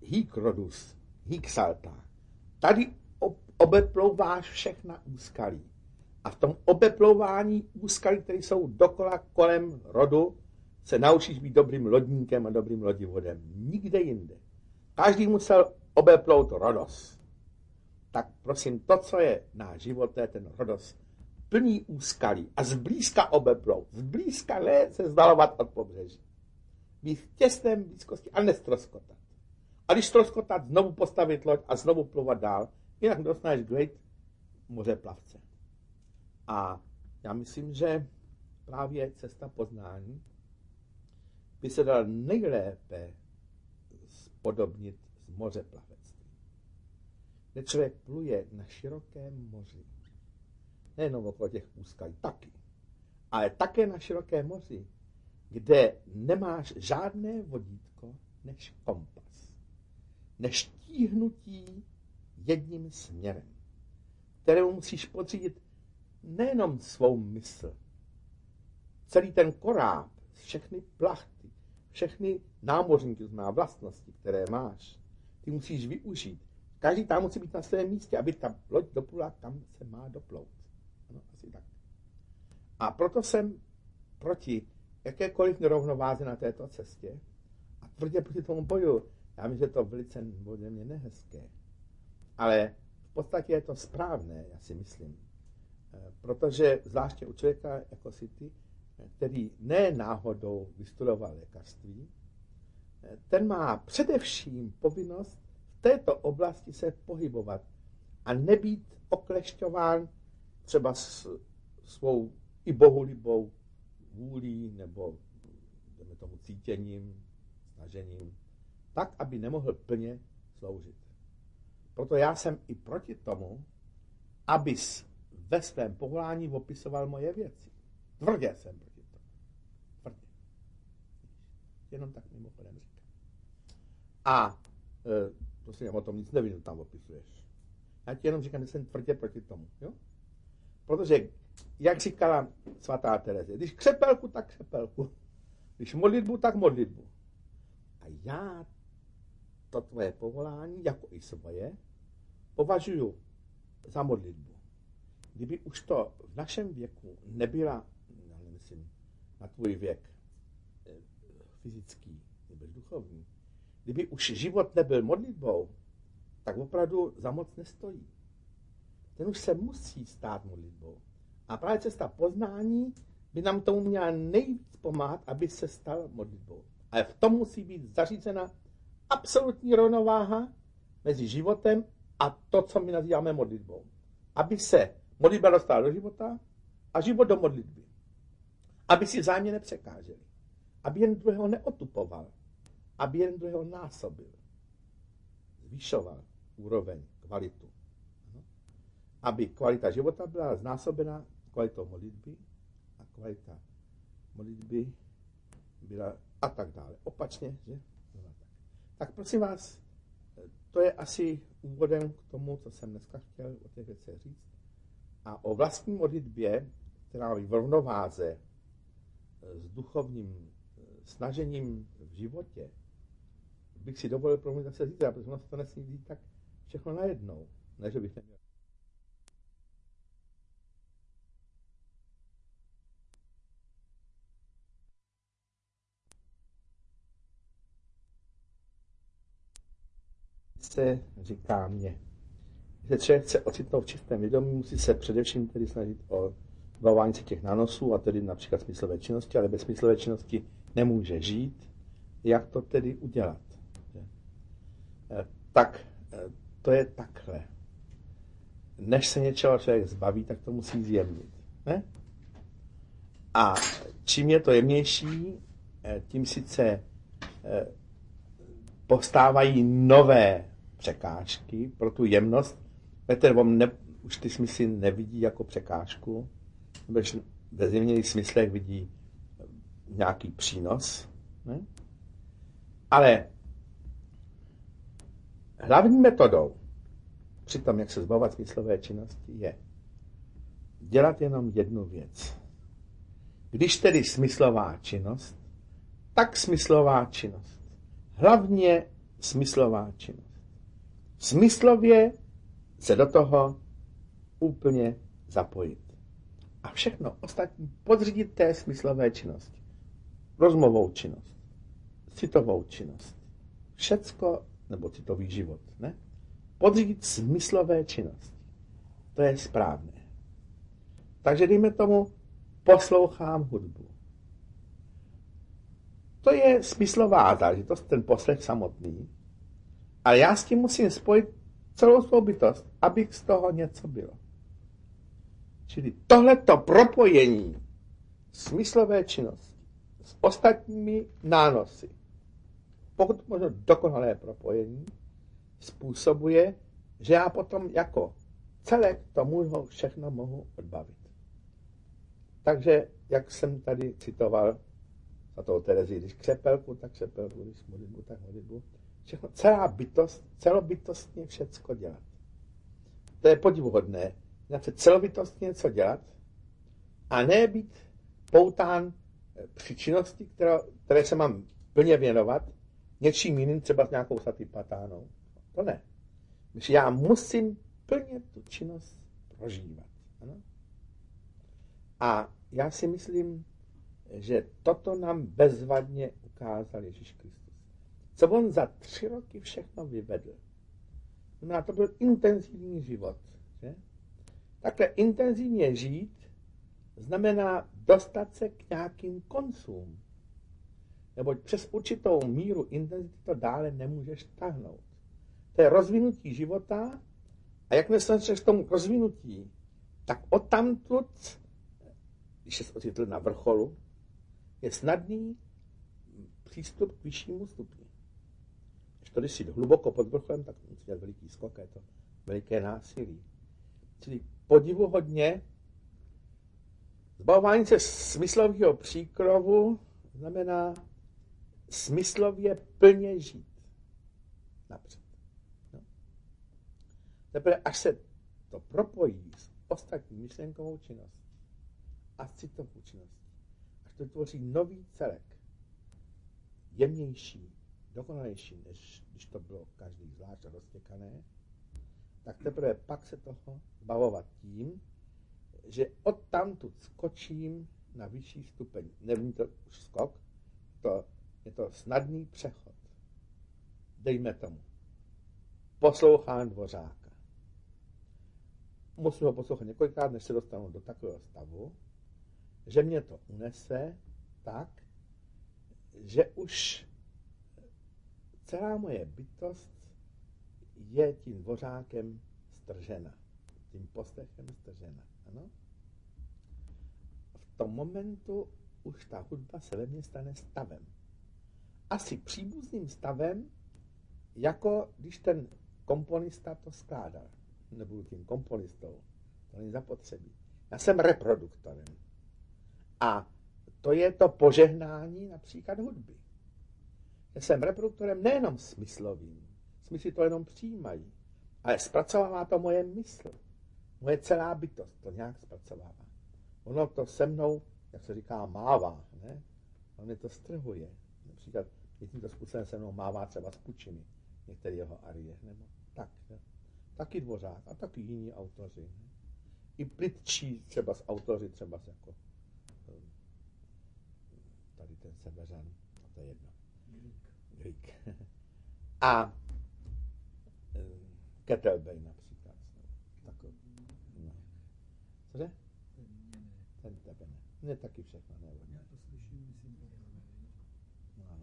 hic rodus, hic salta. Tady obeplouváš všechna úskalí. A v tom obeplouvání úskalí, které jsou dokola kolem rodu, se naučíš být dobrým lodníkem a dobrým lodivodem. Nikde jinde. Každý musel obeplout Rodos. Tak prosím, to, co je náš život, to je ten Rodos plný úskalí a zblízka obeplout. Zblízka ne se zdalovat od pobřeží. Být v těsném blízkosti a nestroskotat. A když stroskotat, znovu postavit loď a znovu plovat dál, jinak dostaneš great moře plavce. A já myslím, že právě cesta poznání by se dala nejlépe spodobnit z moře plavectví. Kde člověk pluje na širokém moři. Nejenom okolo těch úskalí, taky. Ale také na širokém moři, kde nemáš žádné vodítko než kompas. Než tíhnutí jedním směrem, kterému musíš podřídit nejenom svou mysl. Celý ten koráb, všechny plachty, všechny námořníky, znamená vlastnosti, které máš, ty musíš využít. Každý tam musí být na svém místě, aby ta loď doplula, kam se má doplout. No, asi tak. A proto jsem proti jakékoliv nerovnováze na této cestě a tvrdě proti tomu boju. Já myslím, že to velice bude mě nehezké. Ale v podstatě je to správné, já si myslím. Protože zvláště u člověka jako si ty, který ne náhodou vystudoval lékařství, ten má především povinnost v této oblasti se pohybovat a nebýt oklešťován třeba s svou i bohulibou vůlí nebo jdeme tomu cítěním, snažením, tak, aby nemohl plně sloužit. Proto já jsem i proti tomu, abys ve svém povolání opisoval moje věci. Tvrdě jsem proti tomu. Tvrdě. Jenom tak mimochodem říkám. A e, prostě já o tom nic nevím, tam opisuješ. Já ti jenom říkám, že jsem tvrdě proti tomu. Jo? Protože, jak říkala svatá Terezie, když křepelku, tak křepelku. Když modlitbu, tak modlitbu. A já to tvoje povolání, jako i svoje, považuji za modlitbu. Kdyby už to v našem věku nebyla, já nemyslím, na tvůj věk fyzický nebo duchovní, kdyby už život nebyl modlitbou, tak opravdu za moc nestojí. Ten už se musí stát modlitbou. A právě cesta poznání by nám tomu měla nejvíc pomáhat, aby se stal modlitbou. Ale v tom musí být zařízena absolutní rovnováha mezi životem a to, co my nazýváme modlitbou. Aby se modlitba dostala do života a život do modlitby. Aby si vzájemně nepřekáželi. Aby jen druhého neotupoval. Aby jen druhého násobil. Zvyšoval úroveň, kvalitu. Aby kvalita života byla znásobena kvalitou modlitby a kvalita modlitby byla a tak dále. Opačně, že? Tak prosím vás, to je asi úvodem k tomu, co jsem dneska chtěl o těch věcech říct. A o vlastní modlitbě, která je v rovnováze s duchovním snažením v životě, bych si dovolil promluvit zase zítra, protože ono se to nesmí dít tak všechno najednou. Ne, že bych neměl. Se říká mě, že člověk chce ocitnout v čistém vědomí, musí se především tedy snažit o zbavování se těch nánosů, a tedy například smyslové činnosti, ale bez smyslové činnosti nemůže žít. Jak to tedy udělat? Tak to je takhle. Než se něčeho člověk zbaví, tak to musí zjemnit. Ne? A čím je to jemnější, tím sice povstávají nové překážky pro tu jemnost, protože on ne, už ty smysly nevidí jako překážku, nebo ve zjemněných smyslech vidí nějaký přínos. Ne? Ale hlavní metodou při tom, jak se zbavovat smyslové činnosti, je dělat jenom jednu věc. Když tedy smyslová činnost, tak smyslová činnost. Hlavně smyslová činnost. Smyslově se do toho úplně zapojit. A všechno ostatní podřídit té smyslové činnosti. Rozmovou činnost, citovou činnost, všecko, nebo citový život, ne? Podřídit smyslové činnosti. To je správné. Takže dejme tomu, poslouchám hudbu. To je smyslová záležitost, ten poslech samotný, ale já s tím musím spojit celou svou bytost, abych z toho něco bylo. Čili tohleto propojení smyslové činnosti s ostatními nánosy, pokud možno dokonalé propojení, způsobuje, že já potom jako celek tomu všechno mohu odbavit. Takže, jak jsem tady citoval za toho Terezy, když křepelku, tak křepelku, když modlitbu, tak modlitbu, všechno, celá bytost, celobytostně všecko dělat. To je podivuhodné. Chce celobytostně něco dělat a ne být poután při činnosti, které, které se mám plně věnovat, něčím jiným, třeba s nějakou satipatánou. To ne. Když já musím plně tu činnost prožívat. Ano? A já si myslím, že toto nám bezvadně ukázal Ježíš Kristus. Co on za tři roky všechno vyvedl. No, to byl intenzivní život. Že? Takhle intenzivně žít znamená dostat se k nějakým koncům. Neboť přes určitou míru intenzity to dále nemůžeš tahnout. To je rozvinutí života a jakmile se k tomu rozvinutí, tak odtamtud, když se ocitl na vrcholu, je snadný přístup k vyššímu stupni. Když to, když jsi hluboko pod vrcholem, tak musí dělat veliký skok, je to veliké násilí. Čili podivuhodně zbavování se smyslového příkrovu znamená smyslově plně žít. Napřed. No. Teprve až se to propojí s ostatní myšlenkovou činností a s citovou činností, až to tvoří nový celek, jemnější, dokonalejší, než když to bylo každý zvlášť roztěkané, tak teprve pak se toho zbavovat tím, že odtamtud skočím na vyšší stupeň. Není to už skok, to je to snadný přechod. Dejme tomu. Poslouchám Dvořáka. Musím ho poslouchat několikrát, než se dostanu do takového stavu, že mě to unese tak, že už celá moje bytost je tím Dvořákem stržena. Tím poslechem stržena. Ano? V tom momentu už ta hudba se ve mně stane stavem. Asi příbuzným stavem, jako když ten komponista to skládal. Nebudu tím komponistou, to není zapotřebí. Já jsem reproduktorem. A to je to požehnání například hudby. Já jsem reproduktorem nejenom smyslovým, smysly to jenom přijímají, ale zpracovává to moje mysl, moje celá bytost to nějak zpracovává. Ono to se mnou, jak se říká, mává, ne? On mě to strhuje. Například tímto způsobem se mnou mává třeba z Pučiny, některý jeho arie, nebo tak. Ne? Taky Dvořák a taky jiní autoři. Ne? I plitčí třeba z autoři, třeba jako tady ten Seveřan, to je jedno. Grieg. A Kettlebell například. Takový. No. Cože? Ten tebe ne. Mně taky všechno nevodí. Já to slyším, myslím, no, ano.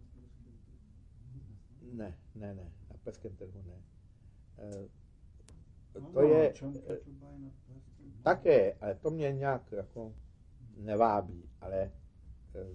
Ne, ne, ne. Na peském trhu ne. E, to je e, také, ale to mě nějak jako nevábí, ale e,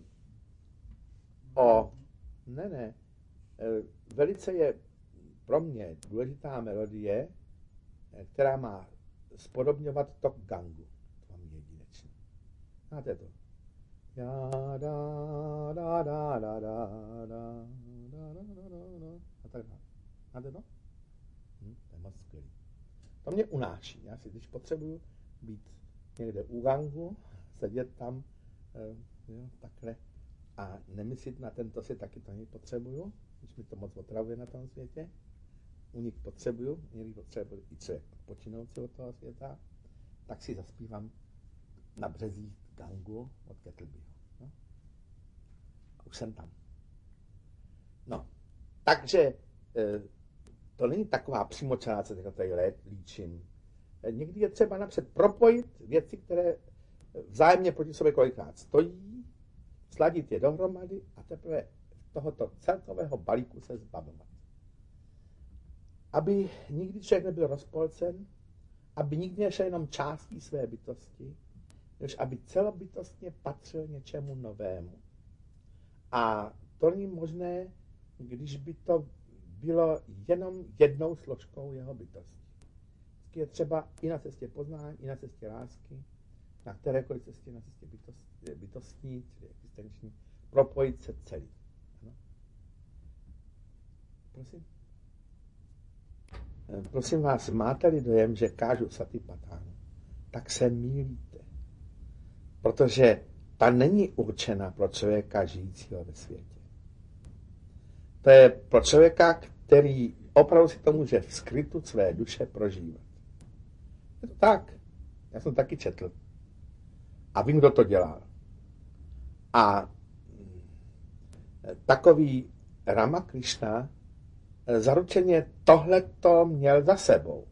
o, ne, ne, e, velice je pro mě důležitá melodie, která má spodobňovat tok gangu. To mám jedinečné. Máte to? Ja, da, da, da, da, da, da, da, da, da, da, a tak dále. Máte to? Hm, to je moc skvělý. To mě unáší. Já si, když potřebuju být někde u gangu, sedět tam, eh, jo, takhle, a nemyslit na tento si taky to nepotřebuju, když mi to moc otravuje na tom světě. U nich potřebuju, někdy potřebuju i co je počinout od toho světa, tak si zaspívám Na březích Gangu od Kettlebyho. No? A už jsem tam. No, takže to není taková přímočará, co tady líčím. Někdy je třeba napřed propojit věci, které vzájemně proti sobě kolikrát stojí, sladit je dohromady a teprve tohoto celkového balíku se zbavovat. Aby nikdy člověk nebyl rozpolcen, aby nikdy nešel jenom částí své bytosti, než aby celobytostně patřil něčemu novému. A to není možné, když by to bylo jenom jednou složkou jeho bytosti. Je třeba i na cestě poznání, i na cestě lásky, na kterékoliv cestě, na cestě bytosti, bytostní, čili existenční, propojit se celý. Ano? Prosím? Prosím vás, máte-li dojem, že kážu Satipatánu, tak se mýlíte. Protože ta není určena pro člověka žijícího ve světě. To je pro člověka, který opravdu si to může v skrytu své duše prožívat. Je to tak. Já jsem taky četl. A vím, kdo to dělal. A takový Ramakrishna zaručeně tohleto měl za sebou.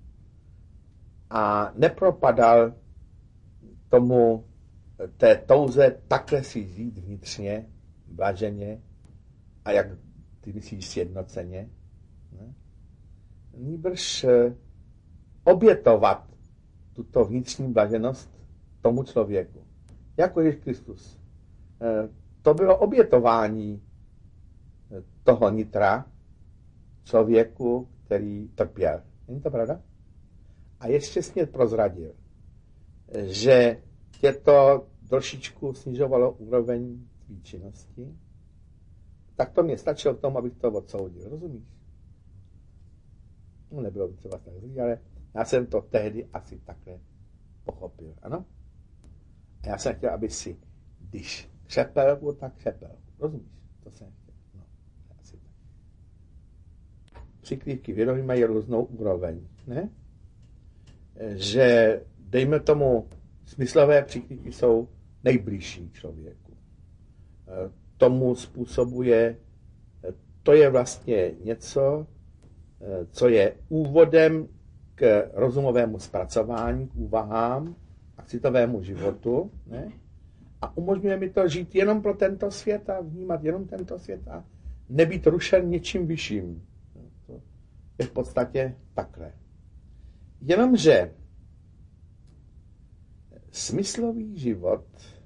A nepropadal tomu té touze takhle si žít vnitřně, blaženě a jak ty myslíš sjednoceně. Ne? Nýbrž obětovat tuto vnitřní blaženost tomu člověku. Jako Ježíš Kristus. To bylo obětování toho nitra člověku, který trpěl. Není to pravda? A ještě jsi mě prozradil, že tě to trošičku snižovalo úroveň tvý činnosti, tak to mě stačilo k tomu, abych to odsoudil. Rozumíš? No, nebylo by třeba tak zlý, ale já jsem to tehdy asi takhle pochopil. Ano? A já jsem chtěl, aby si, když křepel, tak křepel. Rozumíš? To jsem chtěl. No, asi tak. Přikrývky vědomí mají různou úroveň. Ne? Že, dejme tomu, smyslové přikrývky jsou nejbližší člověku. Tomu způsobuje, to je vlastně něco, co je úvodem k rozumovému zpracování, k úvahám a k citovému životu. Ne? A umožňuje mi to žít jenom pro tento svět a vnímat jenom tento svět a nebýt rušen něčím vyšším. To je v podstatě takhle. Jenomže smyslový život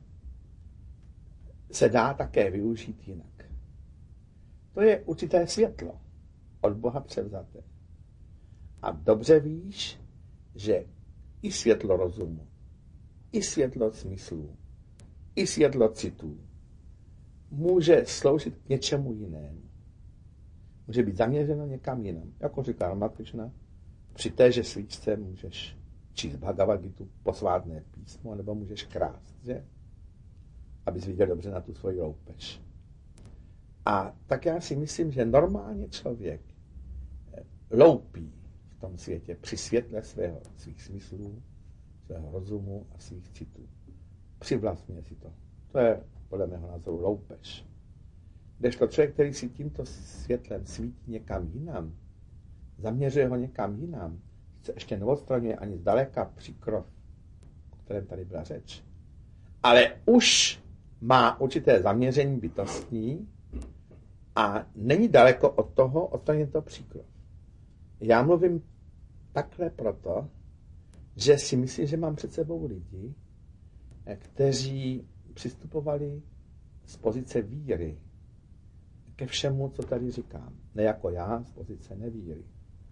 se dá také využít jinak. To je určité světlo od Boha převzaté. A dobře víš, že i světlo rozumu, i světlo smyslů, i světlo citů může sloužit k něčemu jinému. Může být zaměřeno někam jinam. Jako říká Ramakrishna, při téže svíčce můžeš číst Bhagavad Gitu, posvátné písmo, nebo můžeš krást, že? Abys viděl dobře na tu svoji loupež. A tak já si myslím, že normálně člověk loupí v tom světě při světle svého, svých smyslů, svého rozumu a svých citů. Přivlastňuje si to. To je podle mého názoru loupež. Kdežto člověk, který si tímto světlem svítí někam jinam, zaměřuje ho někam jinam, se ještě neodstraňuje ani zdaleka příkrov, o kterém tady byla řeč, ale už má určité zaměření bytostní a není daleko od toho odstranit to příkrov. Já mluvím takhle proto, že si myslím, že mám před sebou lidi, kteří přistupovali z pozice víry ke všemu, co tady říkám. Ne jako já, z pozice nevíry.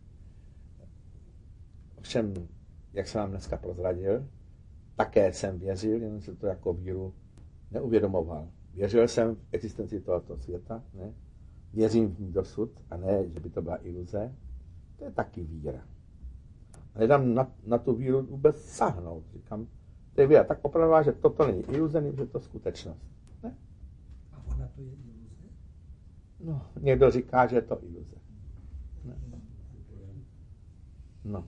Ovšem, jak jsem vám dneska prozradil, také jsem věřil, jenom se to jako víru neuvědomoval. Věřil jsem v existenci tohoto světa, ne? Věřím v ní dosud, a ne, že by to byla iluze. To je taky víra. A nedám na, na tu víru vůbec sáhnout. Říkám, to je víra tak opravdu, že toto není iluze, že to je skutečnost. Ne? A ona to je iluze? No, někdo říká, že je to iluze. Ne. No.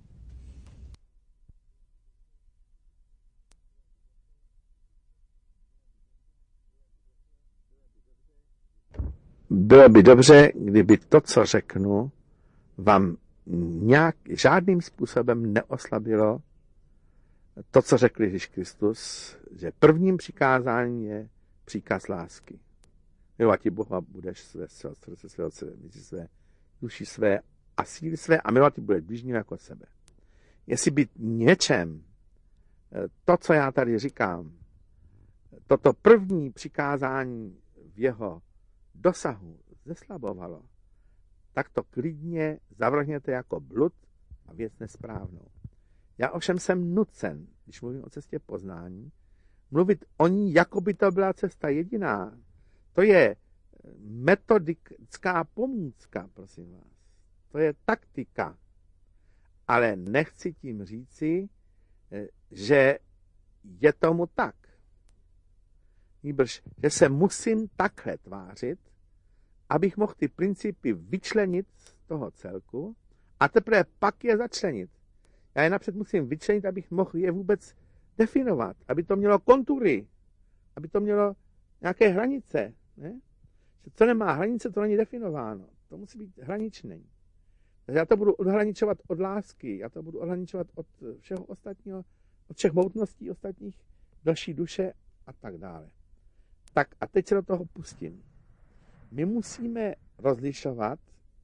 Bylo by dobře, kdyby to, co řeknu, vám nějak, žádným způsobem neoslabilo to, co řekl Ježíš Kristus, že prvním přikázáním je příkaz lásky. Milovat ti Boha budeš své srdce svého, své duši své a síly své a milovat ti budeš bližního jako sebe. Jestli by něčem to, co já tady říkám, toto první přikázání v jeho dosahu zeslabovalo, tak to klidně zavrhněte jako blud a věc nesprávnou. Já ovšem jsem nucen, když mluvím o cestě poznání, mluvit o ní, jako by to byla cesta jediná. To je metodická pomůcka, prosím vás. To je taktika. Ale nechci tím říci, že je tomu tak. Nýbrž, že se musím takhle tvářit, abych mohl ty principy vyčlenit z toho celku a teprve pak je začlenit. Já je napřed musím vyčlenit, abych mohl je vůbec definovat, aby to mělo kontury, aby to mělo nějaké hranice. Ne? Co nemá hranice, to není definováno. To musí být hraničné. Takže já to budu odhraničovat od lásky, já to budu odhraničovat od všeho ostatního, od všech moutností ostatních, další duše a tak dále. Tak a teď se do toho pustím. My musíme rozlišovat,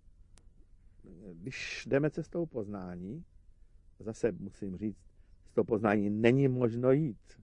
když jdeme cestou poznání, zase musím říct, cestou poznání není možno jít.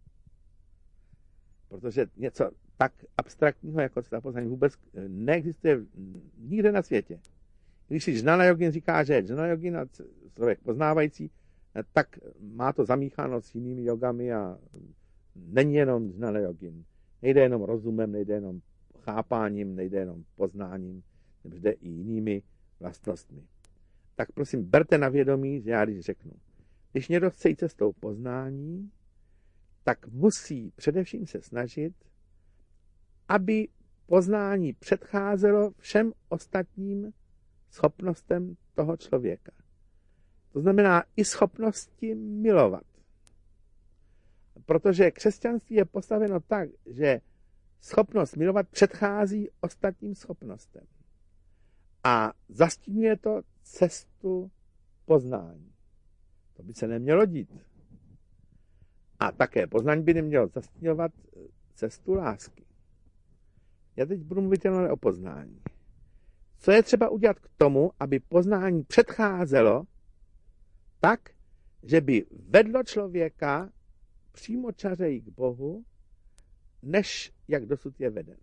Protože něco tak abstraktního jako cesta poznání vůbec neexistuje nikde na světě. Když si Jnana Yogin říká, že je Jnana Yogin a člověk poznávající, tak má to zamícháno s jinými jogami a není jenom Jnana Yogin. Nejde jenom rozumem, nejde jenom chápáním, nejde jenom poznáním, nebo jde i jinými vlastnostmi. Tak prosím, berte na vědomí, že já když řeknu, když někdo chce jít cestou poznání, tak musí především se snažit, aby poznání předcházelo všem ostatním schopnostem toho člověka. To znamená i schopnosti milovat. Protože křesťanství je postaveno tak, že schopnost milovat předchází ostatním schopnostem. A zastínuje to cestu poznání. To by se nemělo dít. A také poznání by nemělo zastínovat cestu lásky. Já teď budu mluvit jenom o poznání. Co je třeba udělat k tomu, aby poznání předcházelo tak, že by vedlo člověka přímo čařeji k Bohu, než jak dosud je veden.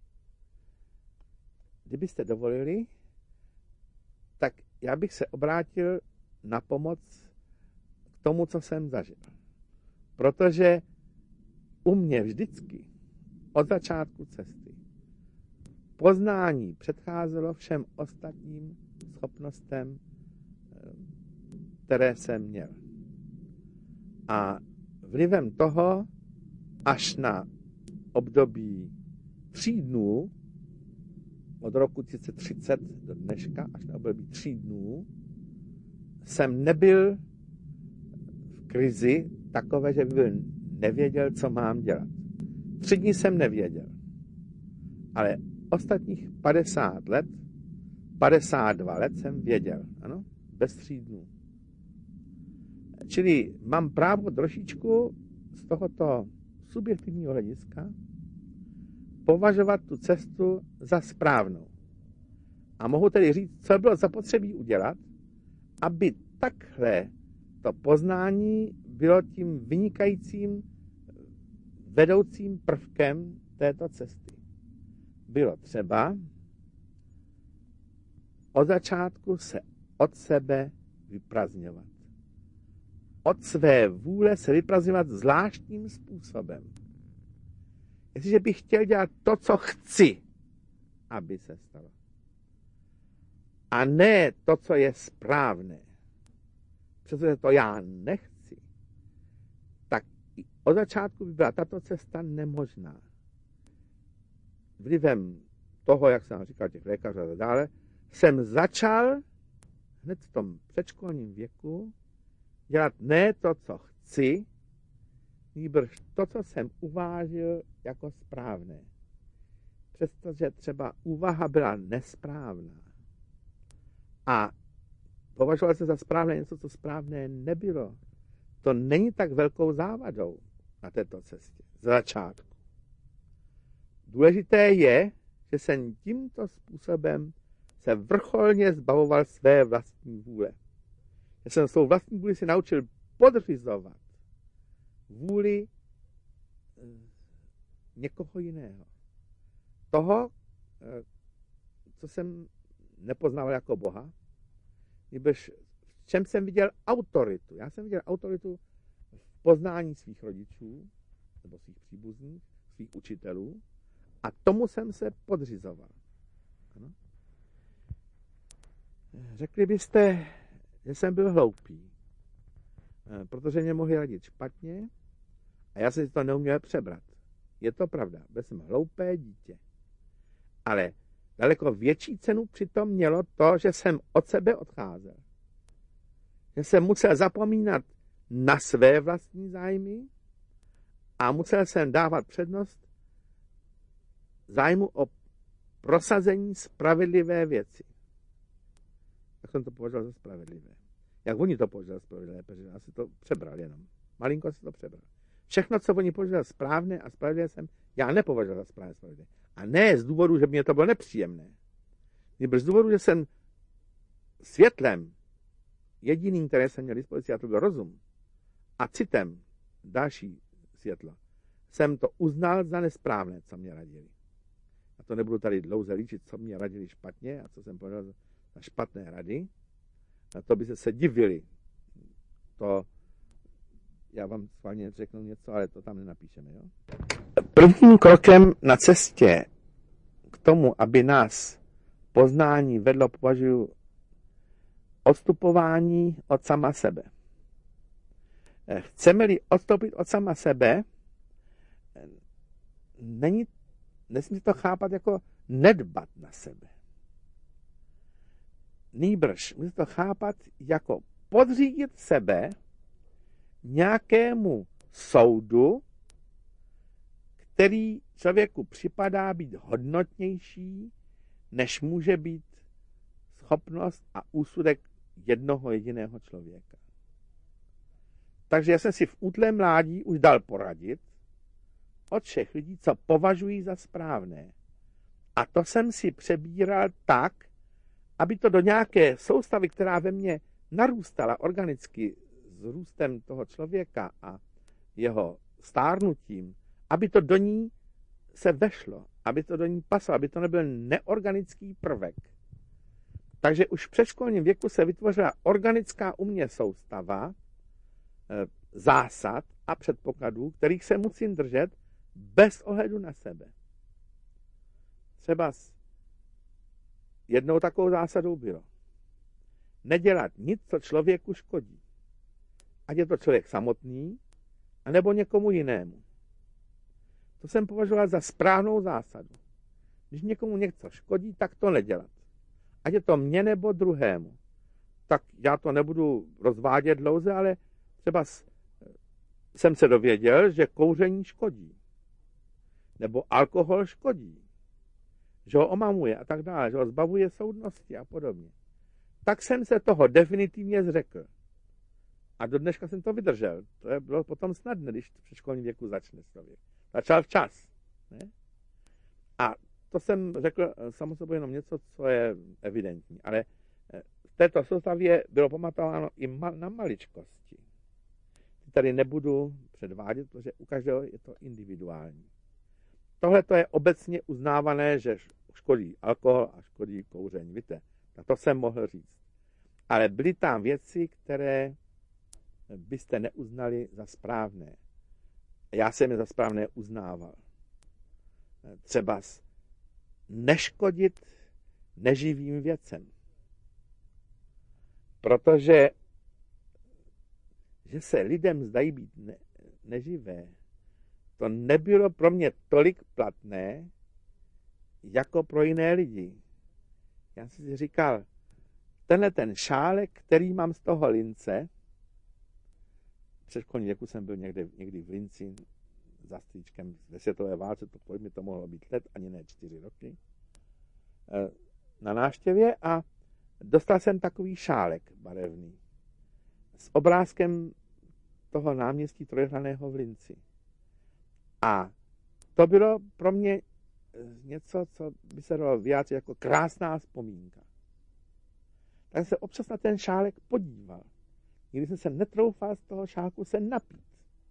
Kdybyste dovolili, tak já bych se obrátil na pomoc k tomu, co jsem zažil. Protože u mě vždycky od začátku cesty poznání předcházelo všem ostatním schopnostem, které jsem měl. A vlivem toho až na období tří dnů, od roku třicet do dneška, až na období tří dnů, jsem nebyl v krizi takové, že by nevěděl, co mám dělat. Tři dny jsem nevěděl. Ale ostatních padesát let, padesát dva let jsem věděl. Ano? Bez tří dnů. Čili mám právo trošičku z tohoto subjektivního hlediska považovat tu cestu za správnou. A mohu tedy říct, co bylo zapotřebí udělat, aby takhle to poznání bylo tím vynikajícím vedoucím prvkem této cesty. Bylo třeba od začátku se od sebe vyprazňovat. Od své vůle se vyprazňovat zvláštním způsobem. Jestliže bych chtěl dělat to, co chci, aby se stalo. A ne to, co je správné. Přestože to já nechci, tak i od začátku by byla tato cesta nemožná. Vlivem toho, jak jsem říkal, těch lékařů a tak dále, jsem začal hned v tom předškolním věku dělat ne to, co chci, nýbrž to, co jsem uvážil jako správné. Přestože třeba úvaha byla nesprávná a považoval jsem za správné něco, co správné nebylo. To není tak velkou závadou na této cestě z začátku. Důležité je, že jsem tímto způsobem se vrcholně zbavoval své vlastní vůle. Já jsem svou vlastní vůli si naučil podřizovat vůli někoho jiného. Toho, co jsem nepoznával jako Boha, nebož v čem jsem viděl autoritu. Já jsem viděl autoritu v poznání svých rodičů, nebo svých příbuzných, svých učitelů, a tomu jsem se podřizoval. Ano? Řekli byste, že jsem byl hloupý, protože mě mohli radit špatně a já jsem si to neuměl přebrat. Je to pravda, byl jsem hloupé dítě. Ale daleko větší cenu přitom mělo to, že jsem od sebe odcházel. Že jsem musel zapomínat na své vlastní zájmy a musel jsem dávat přednost zájmu o prosazení spravedlivé věci. Tak jsem to považoval za spravedlivé. Jak oni to považovali za spravedlivé, protože já si to přebral jenom. Malinko si to přebral. Všechno, co oni považovali za správné a spravedlivé, jsem já nepovažoval za správné a spravedlivé. A ne z důvodu, že mě to bylo nepříjemné. Nebož z důvodu, že jsem světlem jediným, které jsem měl dispozici, a to byl rozum, a citem další světlo, jsem to uznal za nesprávné, co mě radili. A to nebudu tady dlouze líčit, co mě radili špatně a co jsem považoval za špatné rady. A to by se se divili. To, já vám schválně řeknu něco, ale to tam nenapíšeme. Jo? Prvním krokem na cestě k tomu, aby nás poznání vedlo, považuji odstupování od sama sebe. Chceme-li odstoupit od sama sebe, není, nesmí to chápat jako nedbat na sebe. Nýbrž, musí to chápat jako podřídit sebe nějakému soudu, který člověku připadá být hodnotnější, než může být schopnost a úsudek jednoho jediného člověka. Takže já jsem si v útlém mládí už dal poradit od všech lidí, co považují za správné. A to jsem si přebíral tak, aby to do nějaké soustavy, která ve mně narůstala organicky s růstem toho člověka a jeho stárnutím, aby to do ní se vešlo, aby to do ní pasalo, aby to nebyl neorganický prvek. Takže už v předškolním věku se vytvořila organická u mě soustava zásad a předpokladů, kterých se musím držet bez ohledu na sebe. Třeba jednou takovou zásadou bylo nedělat nic, co člověku škodí. Ať je to člověk samotný, anebo někomu jinému. To jsem považoval za správnou zásadu. Když někomu něco škodí, tak to nedělat. Ať je to mně nebo druhému. Tak já to nebudu rozvádět dlouze, ale třeba jsem se dověděl, že kouření škodí. Nebo alkohol škodí. Že ho omamuje a tak dále, že ho zbavuje soudnosti a podobně. Tak jsem se toho definitivně zřekl. A do dneška jsem to vydržel. To je bylo potom snadné, když v předškolním věku začne člověk. Začal včas. Ne? A to jsem řekl samo sobě jenom něco, co je evidentní. Ale v této soustavě bylo pamatováno i na maličkosti. Tady nebudu předvádět, protože u každého je to individuální. Tohle to je obecně uznávané, že škodí alkohol a škodí kouření. Víte, tak to jsem mohl říct. Ale byly tam věci, které byste neuznali za správné. Já jsem je za správné uznával. Třeba neškodit neživým věcem. Protože že se lidem zdají být ne, neživé, to nebylo pro mě tolik platné, jako pro jiné lidi. Já jsem si říkal, tenhle ten šálek, který mám z toho lince, před školní věku jsem byl někde, někdy v Linci za strýčkem ve světové válce, to kolik mi to mohlo být let, ani ne čtyři roky, na návštěvě a dostal jsem takový šálek barevný s obrázkem toho náměstí Trojhraného v Linci. A to bylo pro mě něco, co by se dalo vyjádřit jako krásná vzpomínka. Tak se občas na ten šálek podíval. Nikdy jsem se netroufal z toho šálku se napít.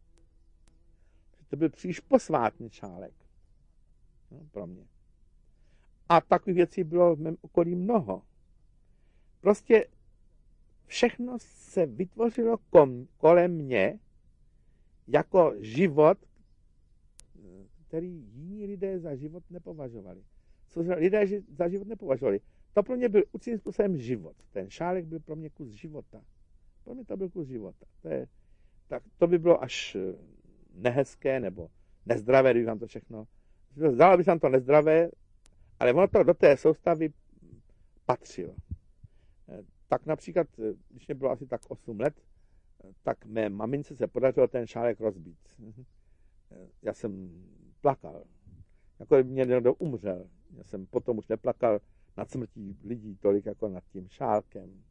To byl příliš posvátný šálek. No, pro mě. A takových věcí bylo v mém okolí mnoho. Prostě všechno se vytvořilo kom, kolem mě jako život, který jiní lidé za život nepovažovali. Co lidé za život nepovažovali. To pro mě byl určitým způsobem život. Ten šálek byl pro mě kus života. Pro mě to byl kus života. To, je, tak to by bylo až nehezké nebo nezdravé, kdyby vám to všechno... Zdalo by se vám to nezdravé, ale ono to do té soustavy patřilo. Tak například, když mě bylo asi tak osm let, tak mé mamince se podařilo ten šálek rozbít. Já jsem plakal. Jako by mě někdo umřel. Já jsem potom už neplakal nad smrtí lidí tolik jako nad tím šálkem.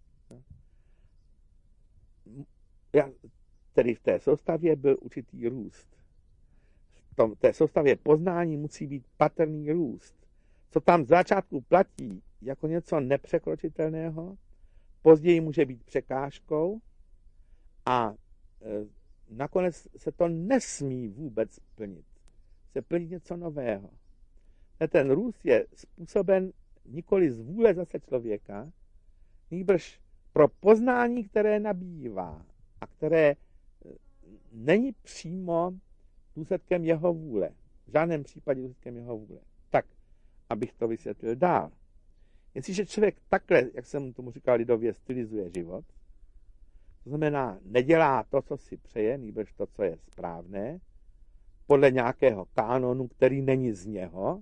Já, tedy v té soustavě byl určitý růst. V tom, té soustavě poznání musí být patrný růst. Co tam z začátku platí jako něco nepřekročitelného, později může být překážkou a e, nakonec se to nesmí vůbec plnit. Se plnit něco nového. Ten růst je způsoben nikoli z vůle zase člověka, nýbrž pro poznání, které nabývá a které není přímo důsledkem jeho vůle. V žádném případě důsledkem jeho vůle. Tak, abych to vysvětlil dál. Jestliže člověk takhle, jak jsem tomu říkal lidově, stylizuje život, to znamená, nedělá to, co si přeje, nýbrž to, co je správné, podle nějakého kánonu, který není z něho,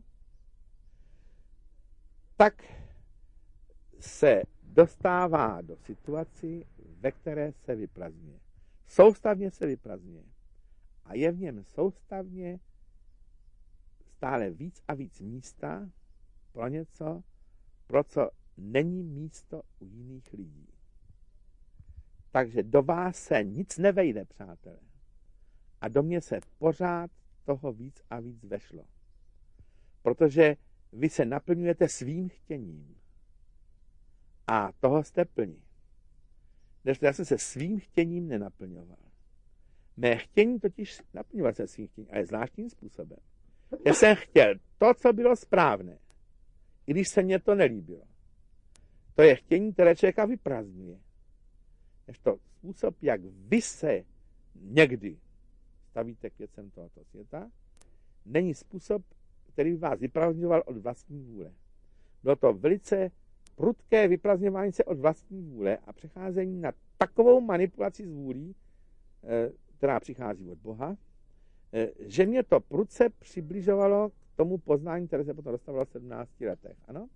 tak se dostává do situaci, ve které se vyprazňuje. Soustavně se vyprazňuje. A je v něm soustavně stále víc a víc místa pro něco, pro co není místo u jiných lidí. Takže do vás se nic nevejde, přátelé. A do mě se pořád toho víc a víc vešlo. Protože vy se naplňujete svým chtěním. A toho jste plní. Já jsem se svým chtěním nenaplňoval. Mé chtění totiž naplňovat se svým chtěním, ale zvláštním způsobem. Já jsem chtěl to, co bylo správné, i když se mně to nelíbilo. To je chtění, které člověka vyprázdňuje. Než to způsob, jak vy se někdy stavíte k věcem tohoto světa, není způsob, který by vás vyprázdňoval od vlastní vůle. Bylo to velice prudké vyprázdňování se od vlastní vůle a přecházení na takovou manipulaci s vůlí, která přichází od Boha, že mě to prudce přibližovalo k tomu poznání, které se potom dostávalo v sedmnácti letech. Ano?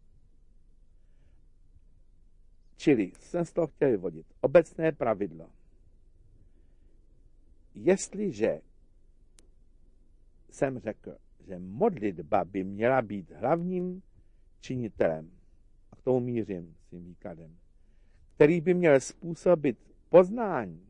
Čili jsem z toho chtěl vyvodit obecné pravidlo. Jestliže jsem řekl, že modlitba by měla být hlavním činitelem, a k tomu mířím svým výkladem, který by měl způsobit poznání,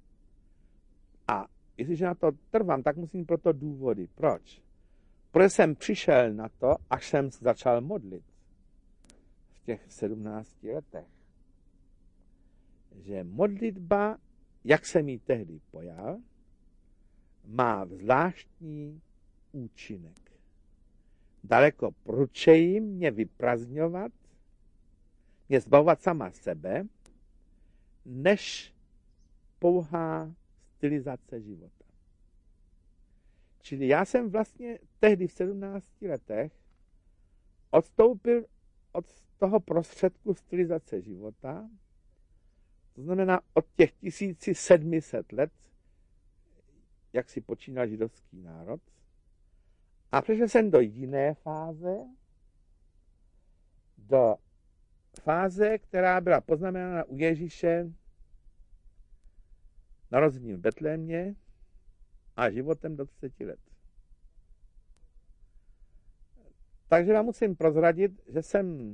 a jestliže na to trvám, tak musím proto důvody. Proč? Protože jsem přišel na to, až jsem začal modlit v těch sedmnácti letech. Že modlitba, jak jsem ji tehdy pojal, má zvláštní účinek. Daleko prudčeji mě vyprazňovat, mě zbavovat sama sebe, než pouhá stylizace života. Čili já jsem vlastně tehdy v sedmnácti letech odstoupil od toho prostředku stylizace života, to znamená od těch tisíc sedm set let, jak si počínal židovský národ, a přešel jsem do jiné fáze, do fáze, která byla poznamenána u Ježíše narozením v Betlémě a životem do třiceti let. Takže vám musím prozradit, že jsem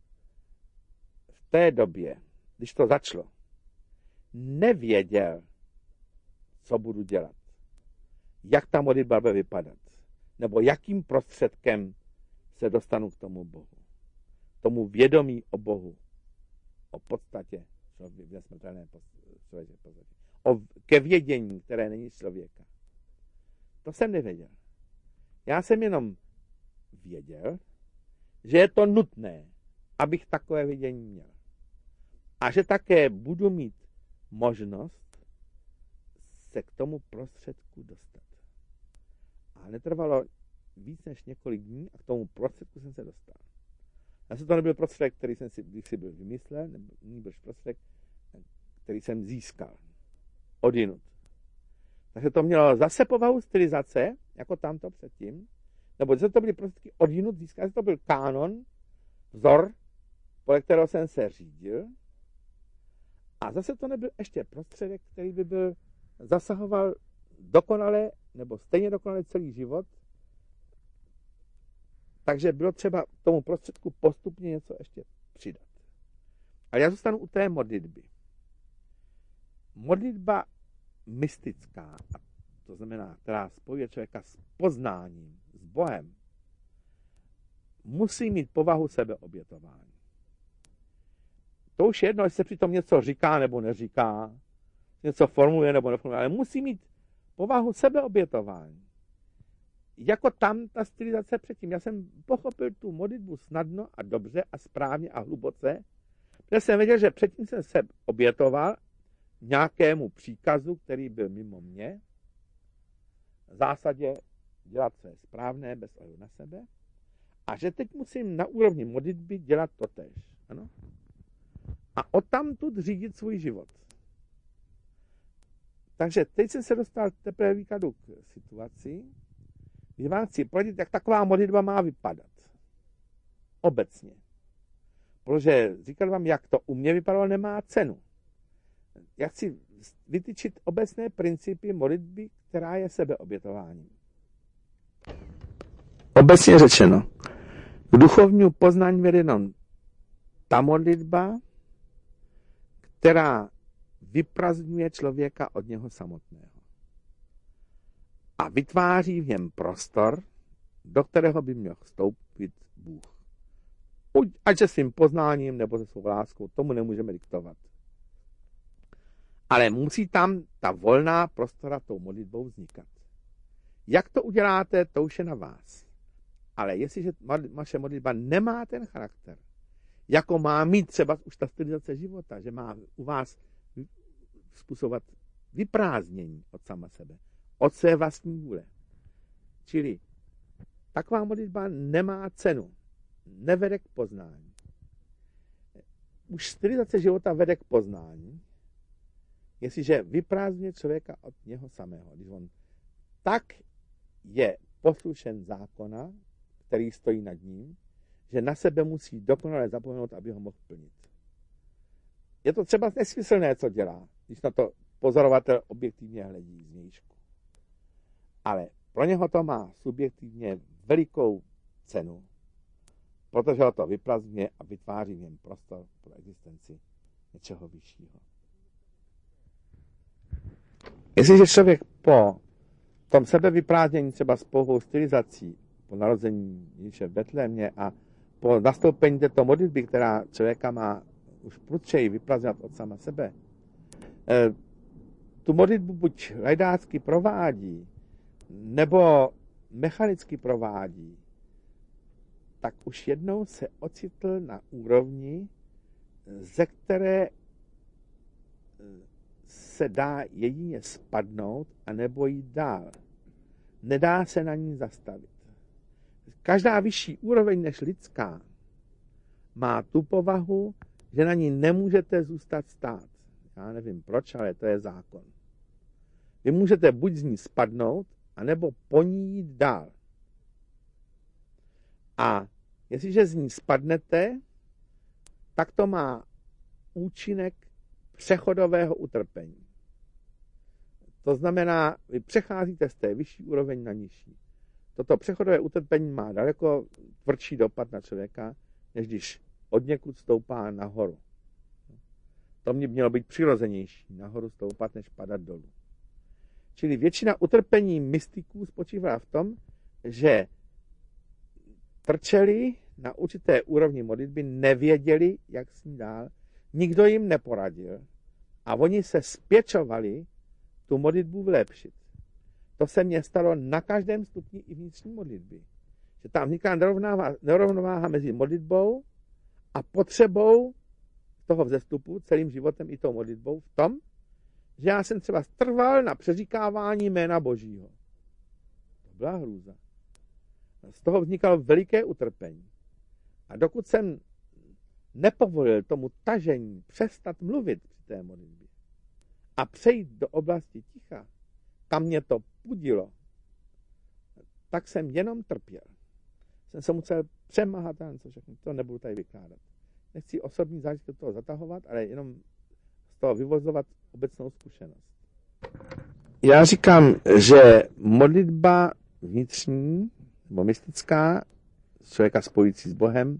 v té době, když to začalo, nevěděl, co budu dělat, jak ta modlitba bude vypadat, nebo jakým prostředkem se dostanu k tomu Bohu, tomu vědomí o Bohu, o podstatě člověka, smrtelné podstatě, o ke vědění, které není člověka. To jsem nevěděl. Já jsem jenom věděl, že je to nutné, abych takové vidění měl. A že také budu mít možnost se k tomu prostředku dostat. A netrvalo víc než několik dní a k tomu prostředku jsem se dostal. Zase to nebyl prostředek, který jsem si, si byl vymyslel, nebo nebyl prostředek, který jsem získal. Odinut. Takže to mělo zase povahu stylizace, jako tamto předtím, nebo zase to byly prostředky odinut získat, zase to byl kánon, vzor, podle kterého jsem se řídil. A zase to nebyl ještě prostředek, který by byl zasahoval dokonale, nebo stejně dokonale celý život. Takže bylo třeba tomu prostředku postupně něco ještě přidat. Ale já zůstanu u té modlitby. Modlitba mystická, to znamená, která spojuje člověka s poznáním, s Bohem, musí mít povahu sebeobětování. To už je jedno, jestli se přitom něco říká nebo neříká, něco formuluje nebo neformuluje, ale musí mít povahu sebeobětování. Jako tam ta stylizace předtím. Já jsem pochopil tu modlitbu snadno a dobře a správně a hluboce, protože jsem věděl, že předtím jsem se obětoval nějakému příkazu, který byl mimo mě, v zásadě dělat své správné bez ohledu na sebe, a že teď musím na úrovni modlitby dělat totéž. Ano? A odtamtud řídit svůj život. Takže teď jsem se dostal teprve výkladu k situaci, kdy vám chci poradit, jak taková modlitba má vypadat. Obecně. Protože říkal vám, jak to u mě vypadalo, nemá cenu. Já chci vytyčit obecné principy modlitby, která je sebeobětováním. Obecně řečeno, k duchovnímu poznání vede jenom ta modlitba, která vyprazdňuje člověka od něho samotného. A vytváří v něm prostor, do kterého by měl vstoupit Bůh. Ať se svým poznáním nebo se svou láskou, tomu nemůžeme diktovat. Ale musí tam ta volná prostora tou modlitbou vznikat. Jak to uděláte, to už je na vás. Ale jestliže vaše modlitba nemá ten charakter, jako má mít třeba už ta stylizace života, že má u vás způsobovat vyprázdnění od sama sebe, od své vlastní vůle. Čili taková modlitba nemá cenu, nevede k poznání. Už stylizace života vede k poznání, jestliže vyprázdňuje člověka od něho samého. Když on tak je poslušen zákona, který stojí nad ním, že na sebe musí dokonale zapomenout, aby ho mohl plnit. Je to třeba nesmyslné, co dělá, když na to pozorovatel objektivně hledí zvnějšku. Ale pro něho to má subjektivně velikou cenu, protože ho to vyprazňuje a vytváří v něm prostor pro existenci něčeho vyššího. Jestliže člověk po tom sebevyprázdnění třeba s pouhou stylizací, po narození Ježíše v Betlémě a po nastoupení této modlitby, která člověka má už prudčeji vyprázdňovat od sama sebe, tu modlitbu buď lajdácky provádí, nebo mechanicky provádí, tak už jednou se ocitl na úrovni, ze které se dá jedině spadnout a nebo jít dál. Nedá se na ní zastavit. Každá vyšší úroveň než lidská má tu povahu, že na ní nemůžete zůstat stát. Já nevím proč, ale to je zákon. Vy můžete buď z ní spadnout, anebo po ní jít dál. A jestliže z ní spadnete, tak to má účinek přechodového utrpení. To znamená, vy přecházíte z té vyšší úroveň na nižší. Toto přechodové utrpení má daleko tvrdší dopad na člověka, než když od někud stoupá nahoru. To mě mělo být přirozenější, nahoru stoupat, než padat dolů. Čili většina utrpení mystiků spočívá v tom, že trčeli na určité úrovni modlitby, nevěděli, jak s ní dál, nikdo jim neporadil a oni se spěčovali tu modlitbu vylepšit. To se mně stalo na každém stupni i vnitřní modlitby. Že tam vzniká nerovnováha mezi modlitbou a potřebou toho vzestupu celým životem i tou modlitbou v tom, že já jsem třeba strval na přeříkávání jména Božího. To byla hrůza. Z toho vznikalo veliké utrpení. A dokud jsem nepovolil tomu tažení přestat mluvit při té modlitbě a přejít do oblasti ticha, kam mě to pudilo, tak jsem jenom trpěl. Jsem se musel přemáhat, co všechno, to nebudu tady vykládat. Nechci osobní zážitky do toho zatahovat, ale jenom z toho vyvozovat obecnou zkušenost. Já říkám, že modlitba vnitřní, nebo mystická, člověka spojící s Bohem,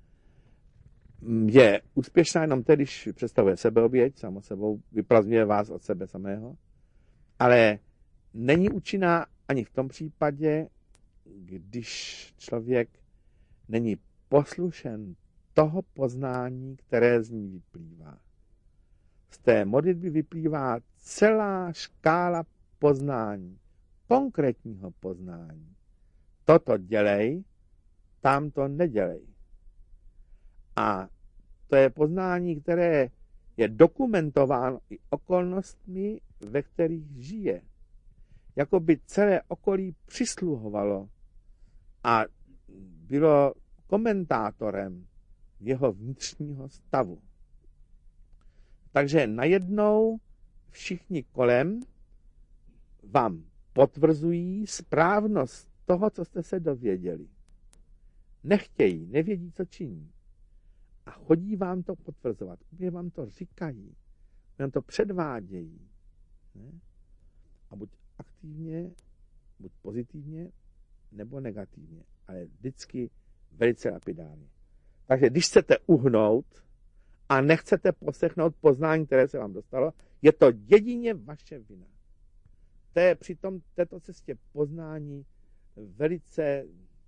je úspěšná jenom tedy, když představuje sebeoběť, samo sebou vyprazňuje vás od sebe samého, ale není účinná ani v tom případě, když člověk není poslušen toho poznání, které z ní vyplývá. Z té modlitby vyplývá celá škála poznání, konkrétního poznání. Toto dělej, tam to nedělej. A to je poznání, které je dokumentováno i okolnostmi, ve kterých žije. Jako by celé okolí přisluhovalo a bylo komentátorem jeho vnitřního stavu. Takže najednou všichni kolem vám potvrzují správnost toho, co jste se dověděli. Nechtějí, nevědí, co činí. A chodí vám to potvrzovat. Úplně vám to říkají. Vám to předvádějí. Ne? A buď aktivně, buď pozitivně, nebo negativně. Ale vždycky velice lapidárně. Takže když chcete uhnout a nechcete poslechnout poznání, které se vám dostalo, je to jedině vaše vina. To je při tom, této cestě poznání velice,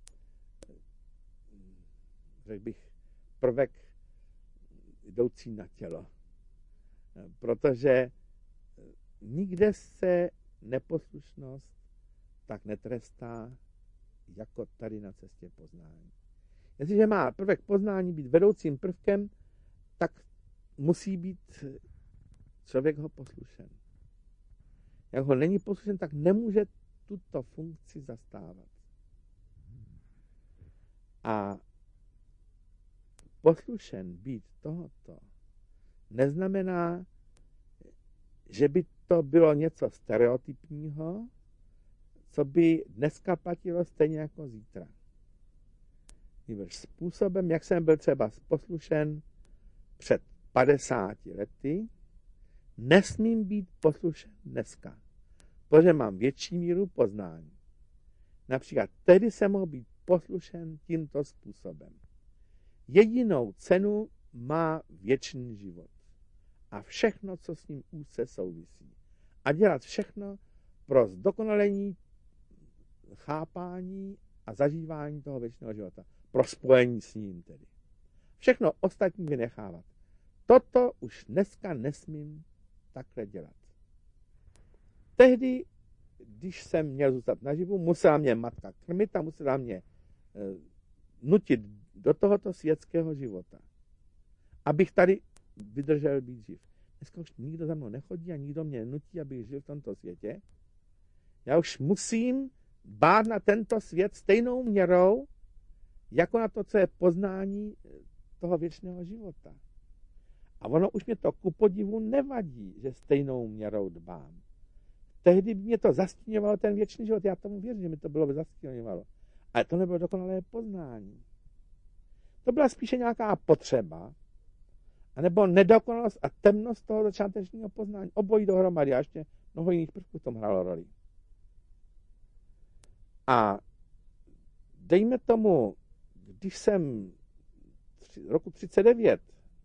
řekl bych, prvek jdoucí na tělo. Protože nikde se neposlušnost tak netrestá, jako tady na cestě poznání. Jestliže má prvek poznání být vedoucím prvkem, tak musí být člověk ho poslušen. Jak ho není poslušen, tak nemůže tuto funkci zastávat. A poslušen být tohoto neznamená, že by to bylo něco stereotypního, co by dneska platilo stejně jako zítra. Způsobem, jak jsem byl třeba poslušen před padesáti lety, nesmím být poslušen dneska, protože mám větší míru poznání. Například tehdy jsem mohl být poslušen tímto způsobem. Jedinou cenu má věčný život a všechno, co s ním úzce souvisí. A dělat všechno pro zdokonalení chápání a zažívání toho věčného života. Pro spojení s ním tedy. Všechno ostatní vynechávat. Toto už dneska nesmím takhle dělat. Tehdy, když jsem měl zůstat naživu, musela mě matka krmit a musela mě e, nutit do tohoto světského života. Abych tady vydržel být živ. Dneska už nikdo za mnou nechodí a nikdo mě nutí, abych žil v tomto světě. Já už musím bát na tento svět stejnou měrou, jako na to, co je poznání toho věčného života. A ono už mě to ku podivu nevadí, že stejnou měrou dbám. Tehdy by mě to zastíňovalo ten věčný život. Já tomu věřím, že mi to bylo zastíňovalo. Ale to nebylo dokonalé poznání. To byla spíše nějaká potřeba, anebo nedokonalost a temnost toho začátečního poznání. Obojí dohromady a ještě mnoho jiných prvků v tom hrálo roli. A dejme tomu, když jsem v roku třicet devět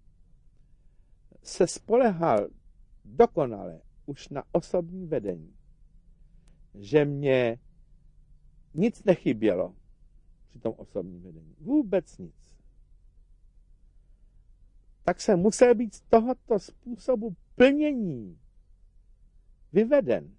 se spolehal dokonale už na osobní vedení, že mě nic nechybělo při tom osobním vedení. Vůbec nic. Tak jsem musel být z tohoto způsobu plnění vyveden.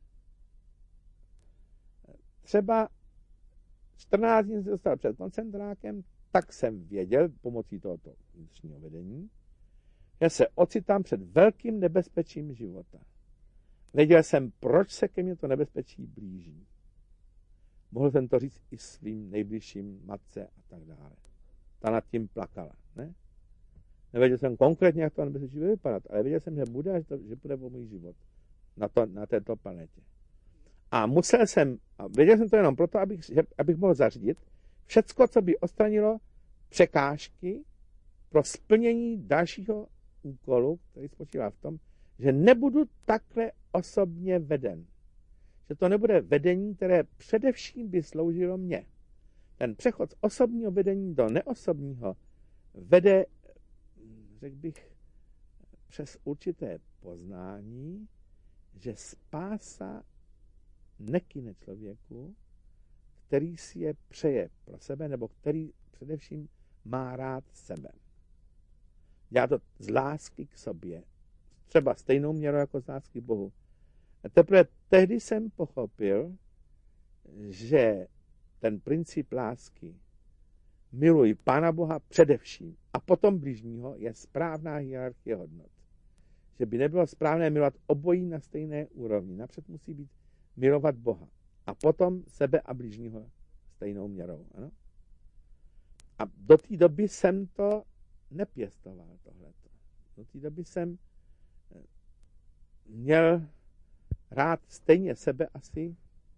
Třeba čtrnáct dní jsem se dostal před koncentrákem, tak jsem věděl pomocí tohoto vnitřního vedení, že se ocitám před velkým nebezpečím života. Věděl jsem, proč se ke mně to nebezpečí blíží. Mohl jsem to říct i svým nejbližším matce a tak dále. Ta nad tím plakala, ne? Nevěděl jsem konkrétně, jak to nebezpečí bude vypadat, ale věděl jsem, že bude, že, to, že bude o můj život na, to, na této planetě. A musel jsem, a věděl jsem to jenom proto, abych, že, abych mohl zařídit všecko, co by odstranilo překážky pro splnění dalšího úkolu, který spočívá v tom, že nebudu takhle osobně veden. Že to nebude vedení, které především by sloužilo mně. Ten přechod z osobního vedení do neosobního vede, řekl bych, přes určité poznání, že spása nekyne člověku, který si je přeje pro sebe, nebo který především má rád sebe. Dělá to z lásky k sobě. Třeba stejnou měrou jako z lásky k Bohu. A teprve tehdy jsem pochopil, že ten princip lásky miluji Pána Boha především a potom bližního je správná hierarchie hodnot. Že by nebylo správné milovat obojí na stejné úrovni. Napřed musí být milovat Boha a potom sebe a bližního stejnou měrou. Ano? A do té doby jsem to nepěstoval, tohleto. Do té doby jsem měl rád stejně sebe asi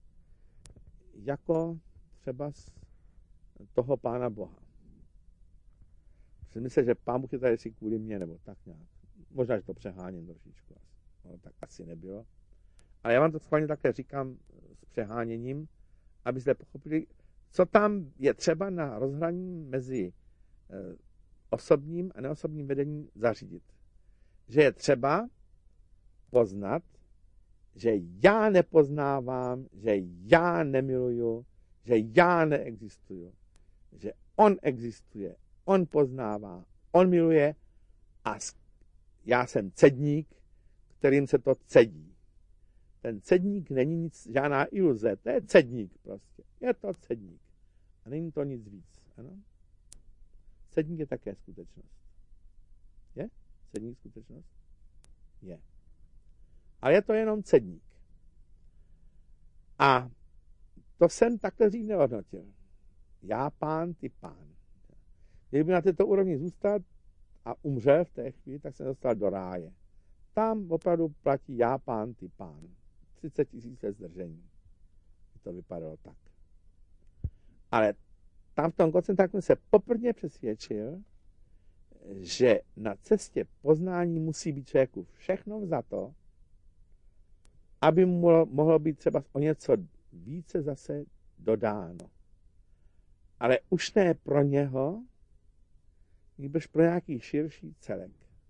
jako třeba z toho Pána Boha. Myslím, že Pán Bůh je tady si kvůli mě, nebo tak nějak. Možná, že to přeháním trošičku. No, tak asi nebylo. Ale já vám to schválně také říkám s přeháněním, abyste pochopili, co tam je třeba na rozhraní mezi osobním a neosobním vedením zařídit. Že je třeba poznat, že já nepoznávám, že já nemiluju, že já neexistuju, že on existuje, on poznává, on miluje a já jsem cedník, kterým se to cedí. Ten cedník není nic, žádná iluze, to je cedník prostě. Je to cedník. A není to nic víc. Ano? Cedník je také skutečnost. Je? Cedník skutečnost? Je. Ale je to jenom cedník. A to jsem takhle dřív nehodnotil. Já pán, ty pán. Kdyby na této úrovni zůstal a umřel v té chvíli, tak jsem dostal do ráje. Tam opravdu platí já pán, ty pán. třicet tisíc let zdržení. To vypadalo tak. Ale tam v tom koncentráku se poprvé přesvědčil, že na cestě poznání musí být člověku všechno za to, aby mu mohlo být třeba o něco více zase dodáno. Ale už ne pro něho, nýbrž pro nějaký širší celek.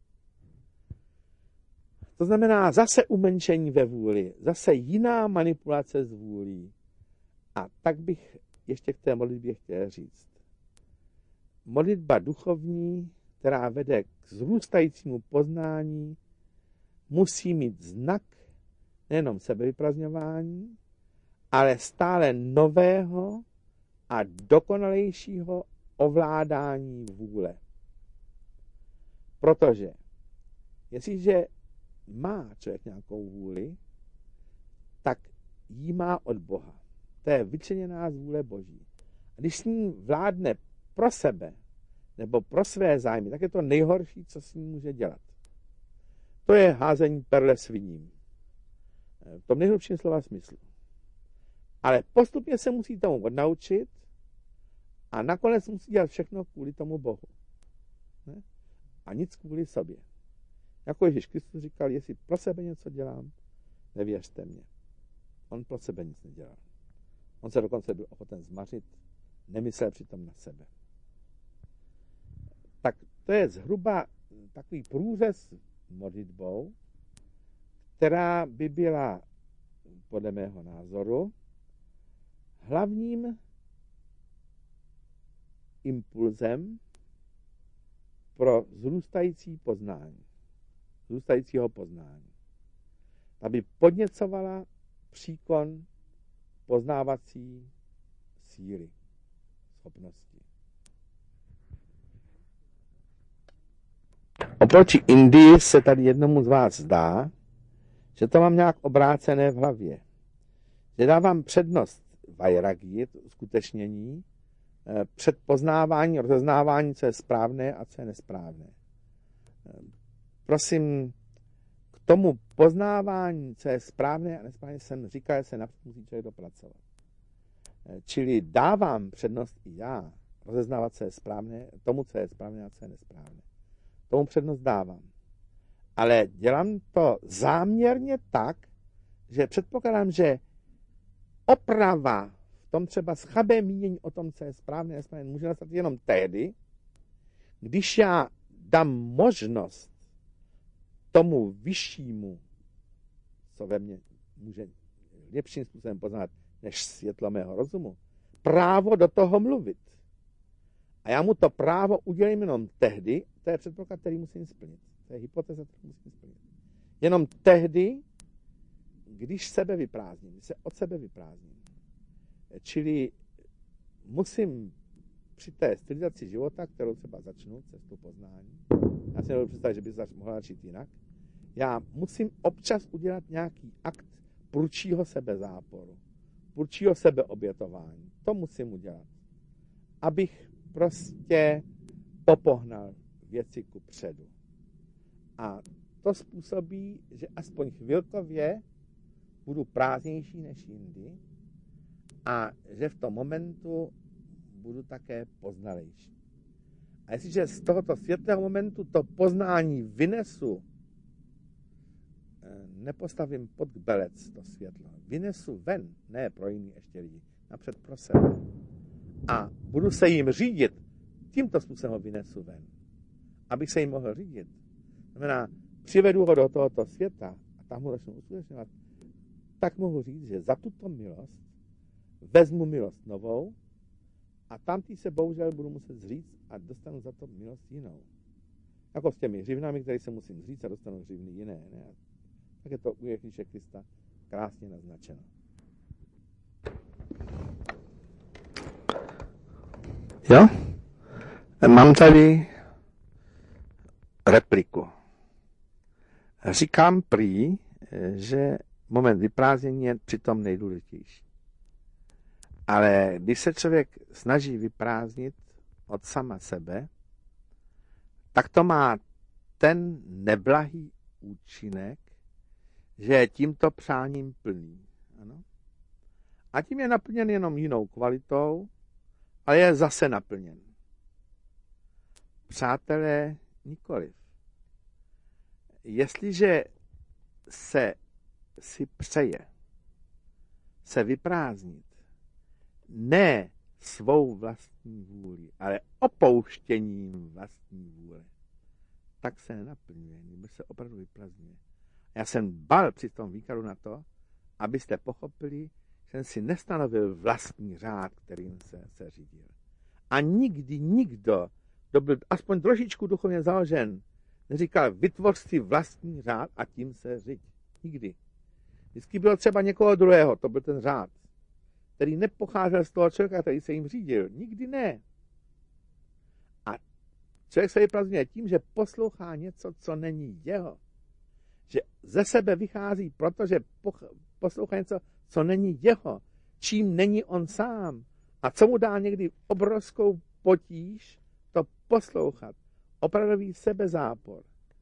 To znamená zase umenšení ve vůli, zase jiná manipulace s vůlí. A tak bych ještě k té modlitbě chtěl říct. Modlitba duchovní, která vede k zrůstajícímu poznání, musí mít znak nejenom sebevyprazňování, ale stále nového a dokonalejšího ovládání vůle. Protože jestliže má člověk nějakou vůli, tak jí má od Boha. To je vyčleněná z vůle Boží. A když s ní vládne pro sebe nebo pro své zájmy, tak je to nejhorší, co s ní může dělat. To je házení perle sviním. V tom nejhlubším slova smyslu. Ale postupně se musí tomu odnaučit a nakonec musí dělat všechno kvůli tomu Bohu. Ne? A nic kvůli sobě. Jako Ježíš Kristus říkal, jestli pro sebe něco dělám, nevěřte mě. On pro sebe nic nedělal. On se dokonce byl ochoten zmařit, nemyslel přitom na sebe. Tak to je zhruba takový průřez modlitbou, která by byla, podle mého názoru, hlavním impulzem pro zrůstající poznání, zrůstajícího poznání. Aby podněcovala příkon poznávací síly, schopnosti. Oproti Indii se tady jednomu z vás zdá, že to mám nějak obrácené v hlavě. Že dávám přednost vairagii, uskutečnění, před poznávání, rozeznávání, co je správné a co je nesprávné. Prosím, k tomu poznávání, co je správné a nesprávné, jsem říkal, že se například musí člověk dopracovat. Čili dávám přednost i já rozeznávat, co je správné, tomu, co je správné a co je nesprávné. Tomu přednost dávám. Ale dělám to záměrně tak, že předpokládám, že oprava v tom třeba schabé mínění o tom, co je správné a nesprávné, může nastat jenom tehdy, když já dám možnost tomu vyššímu, co ve mně může lepším způsobem poznat než světlo mého rozumu, právo do toho mluvit. A já mu to právo udělím jenom tehdy, to je předpoklad, který musím splnit. To je hypotéza, kterou musím splnit. Jenom tehdy, když sebe vyprázdním, když se od sebe vyprázdním. Čili musím při té stylizaci života, kterou třeba začnu, cestu poznání, já si nebudu představit, že by se mohla začít jinak, já musím občas udělat nějaký akt prudšího sebezáporu, prudšího sebeobětování. To musím udělat. Abych prostě popohnal věci ku předu. A to způsobí, že aspoň chvilkově budu prázdnější než jindy a že v tom momentu budu také poznalejší. A jestliže z tohoto světlého momentu to poznání vynesu, nepostavím pod kbelec to světlo, vynesu ven, ne pro jiný ještě lidi, napřed pro sebe. A budu se jim řídit, tímto způsobem ho vynesu ven, abych se jim mohl řídit. Znamená, přivedu ho do tohoto světa a tam ho začnu uskutečňovat, tak mohu říct, že za tuto milost vezmu milost novou a tamtý se bohužel budu muset zříct a dostanu za to milost jinou. Jako s těmi hřivnami, které se musím zříct a dostanu hřivny jiné. Ne? Tak je to u Ježíše Krista krásně naznačeno. Jo? Mám tady repliku. Říkám prý, že moment vyprázdnění je přitom nejdůležitější. Ale když se člověk snaží vyprázdnit od sama sebe, tak to má ten neblahý účinek, že je tímto přáním plný. Ano? A tím je naplněn jenom jinou kvalitou, ale je zase naplněn. Přátelé, nikoliv. Jestliže se si přeje se vyprázdnit ne svou vlastní vůli, ale opouštěním vlastní vůle, tak se nenaplňuje, nebo se opravdu vyprázdňuje. Já jsem bal při tom výkladu na to, abyste pochopili, že jsem si nestanovil vlastní řád, kterým se, se řídil. A nikdy nikdo, kdo byl aspoň trošičku duchovně založen, neříkal, vytvoř si vlastní řád a tím se řiď. Nikdy. Vždycky bylo třeba někoho druhého, to byl ten řád, který nepocházel z toho člověka, který se jim řídil. Nikdy ne. A člověk se vyprázdňuje tím, že poslouchá něco, co není jeho. Že ze sebe vychází, protože poslouchá něco, co není jeho, čím není on sám. A co mu dá někdy obrovskou potíž, to poslouchat. Opravdový sebezápor.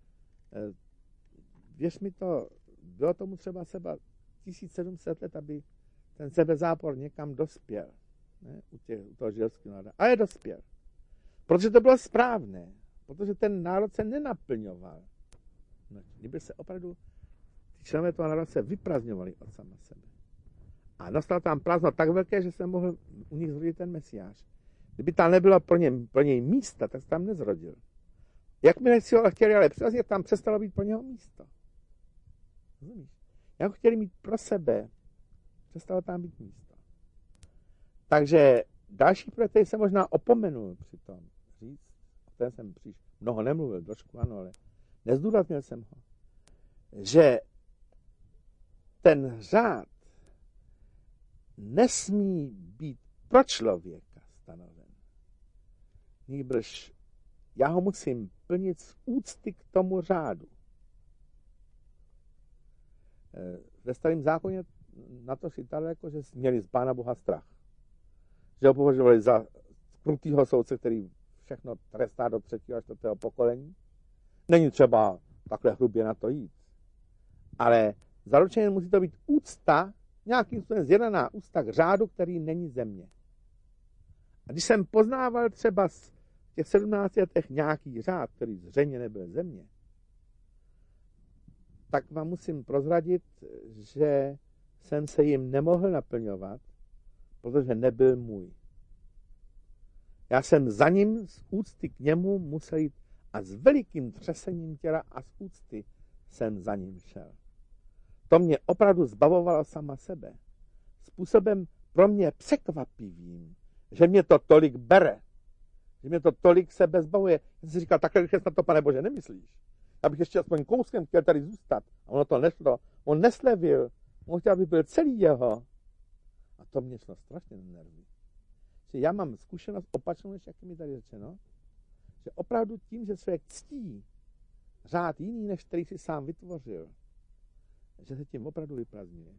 Věř mi to, bylo tomu třeba seba tisíc sedm set let, aby ten sebezápor někam dospěl. Ne? U, těch, u toho židovského národa. A je dospěl. Protože to bylo správné. Protože ten národ se nenaplňoval. kdyby se opravdu ty členové toho národa se vyprazňovali od sama sebe. A nastal tam prázdno tak velké, že se mohl u nich zrodit ten Mesiáš. Kdyby tam nebylo pro, ně, pro něj místa, tak se tam nezrodil. Jakmile si ho chtěli ale přirazit, tam přestalo být pro něho místo. Rozumíš? Jak ho chtěli mít pro sebe, přestalo tam být místo. Takže další projekt, který se možná opomenul při tom říct, o kterém jsem příliš mnoho nemluvil, trošku ano, ale nezdůraznil jsem ho, že ten řád nesmí být pro člověka stanoven. Nýbrž já ho musím plnit z úcty k tomu řádu. Ve Starém zákoně na to chytali, jako, že měli z Pána Boha strach. Že ho považovali za krutýho soudce, který všechno trestá do třetího a čtvrtého pokolení. Není třeba takhle hrubě na to jít. Ale zaručeně musí to být úcta, nějakým způsobem zjednaná úcta k řádu, který není země. A když jsem poznával třeba z těch sedmnácti letech nějaký řád, který zřejmě nebyl země, tak vám musím prozradit, že jsem se jim nemohl naplňovat, protože nebyl můj. Já jsem za ním z úcty k němu musel jít a s velikým třesením těla a z úcty jsem za ním šel. To mě opravdu zbavovalo sama sebe. Způsobem pro mě překvapivým, že mě to tolik bere, že mě to tolik sebe zbavuje. Já jsem si říkal, takhle když na to, Pane Bože, nemyslíš. Já bych ještě aspoň kouskem chtěl tady zůstat. A ono to nešlo. On neslevil. On chtěl, aby byl celý jeho. A to mě šlo strašně na nervy. Že já mám zkušenost opačnou, než jak mi tady řečeno, že opravdu tím, že člověk ctí řád jiný, než který si sám vytvořil, že se tím opravdu vyprazňuje.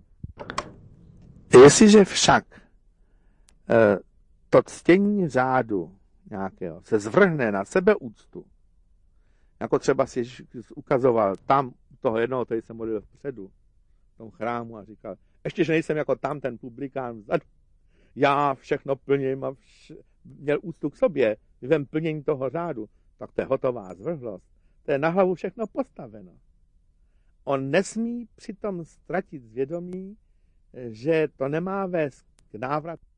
Jestliže však e, to ctění řádu nějakého se zvrhne na sebeúctu, jako třeba si ukazoval tam toho jednoho, který se modlil vpředu, v tom chrámu a říkal, ještě, že nejsem jako tam ten publikán vzadu, já všechno plním a vš- měl úctu k sobě, vem plnění toho řádu, tak to je hotová zvrhlost. To je na hlavu všechno postaveno. On nesmí přitom ztratit zvědomí, že to nemá vést k návratu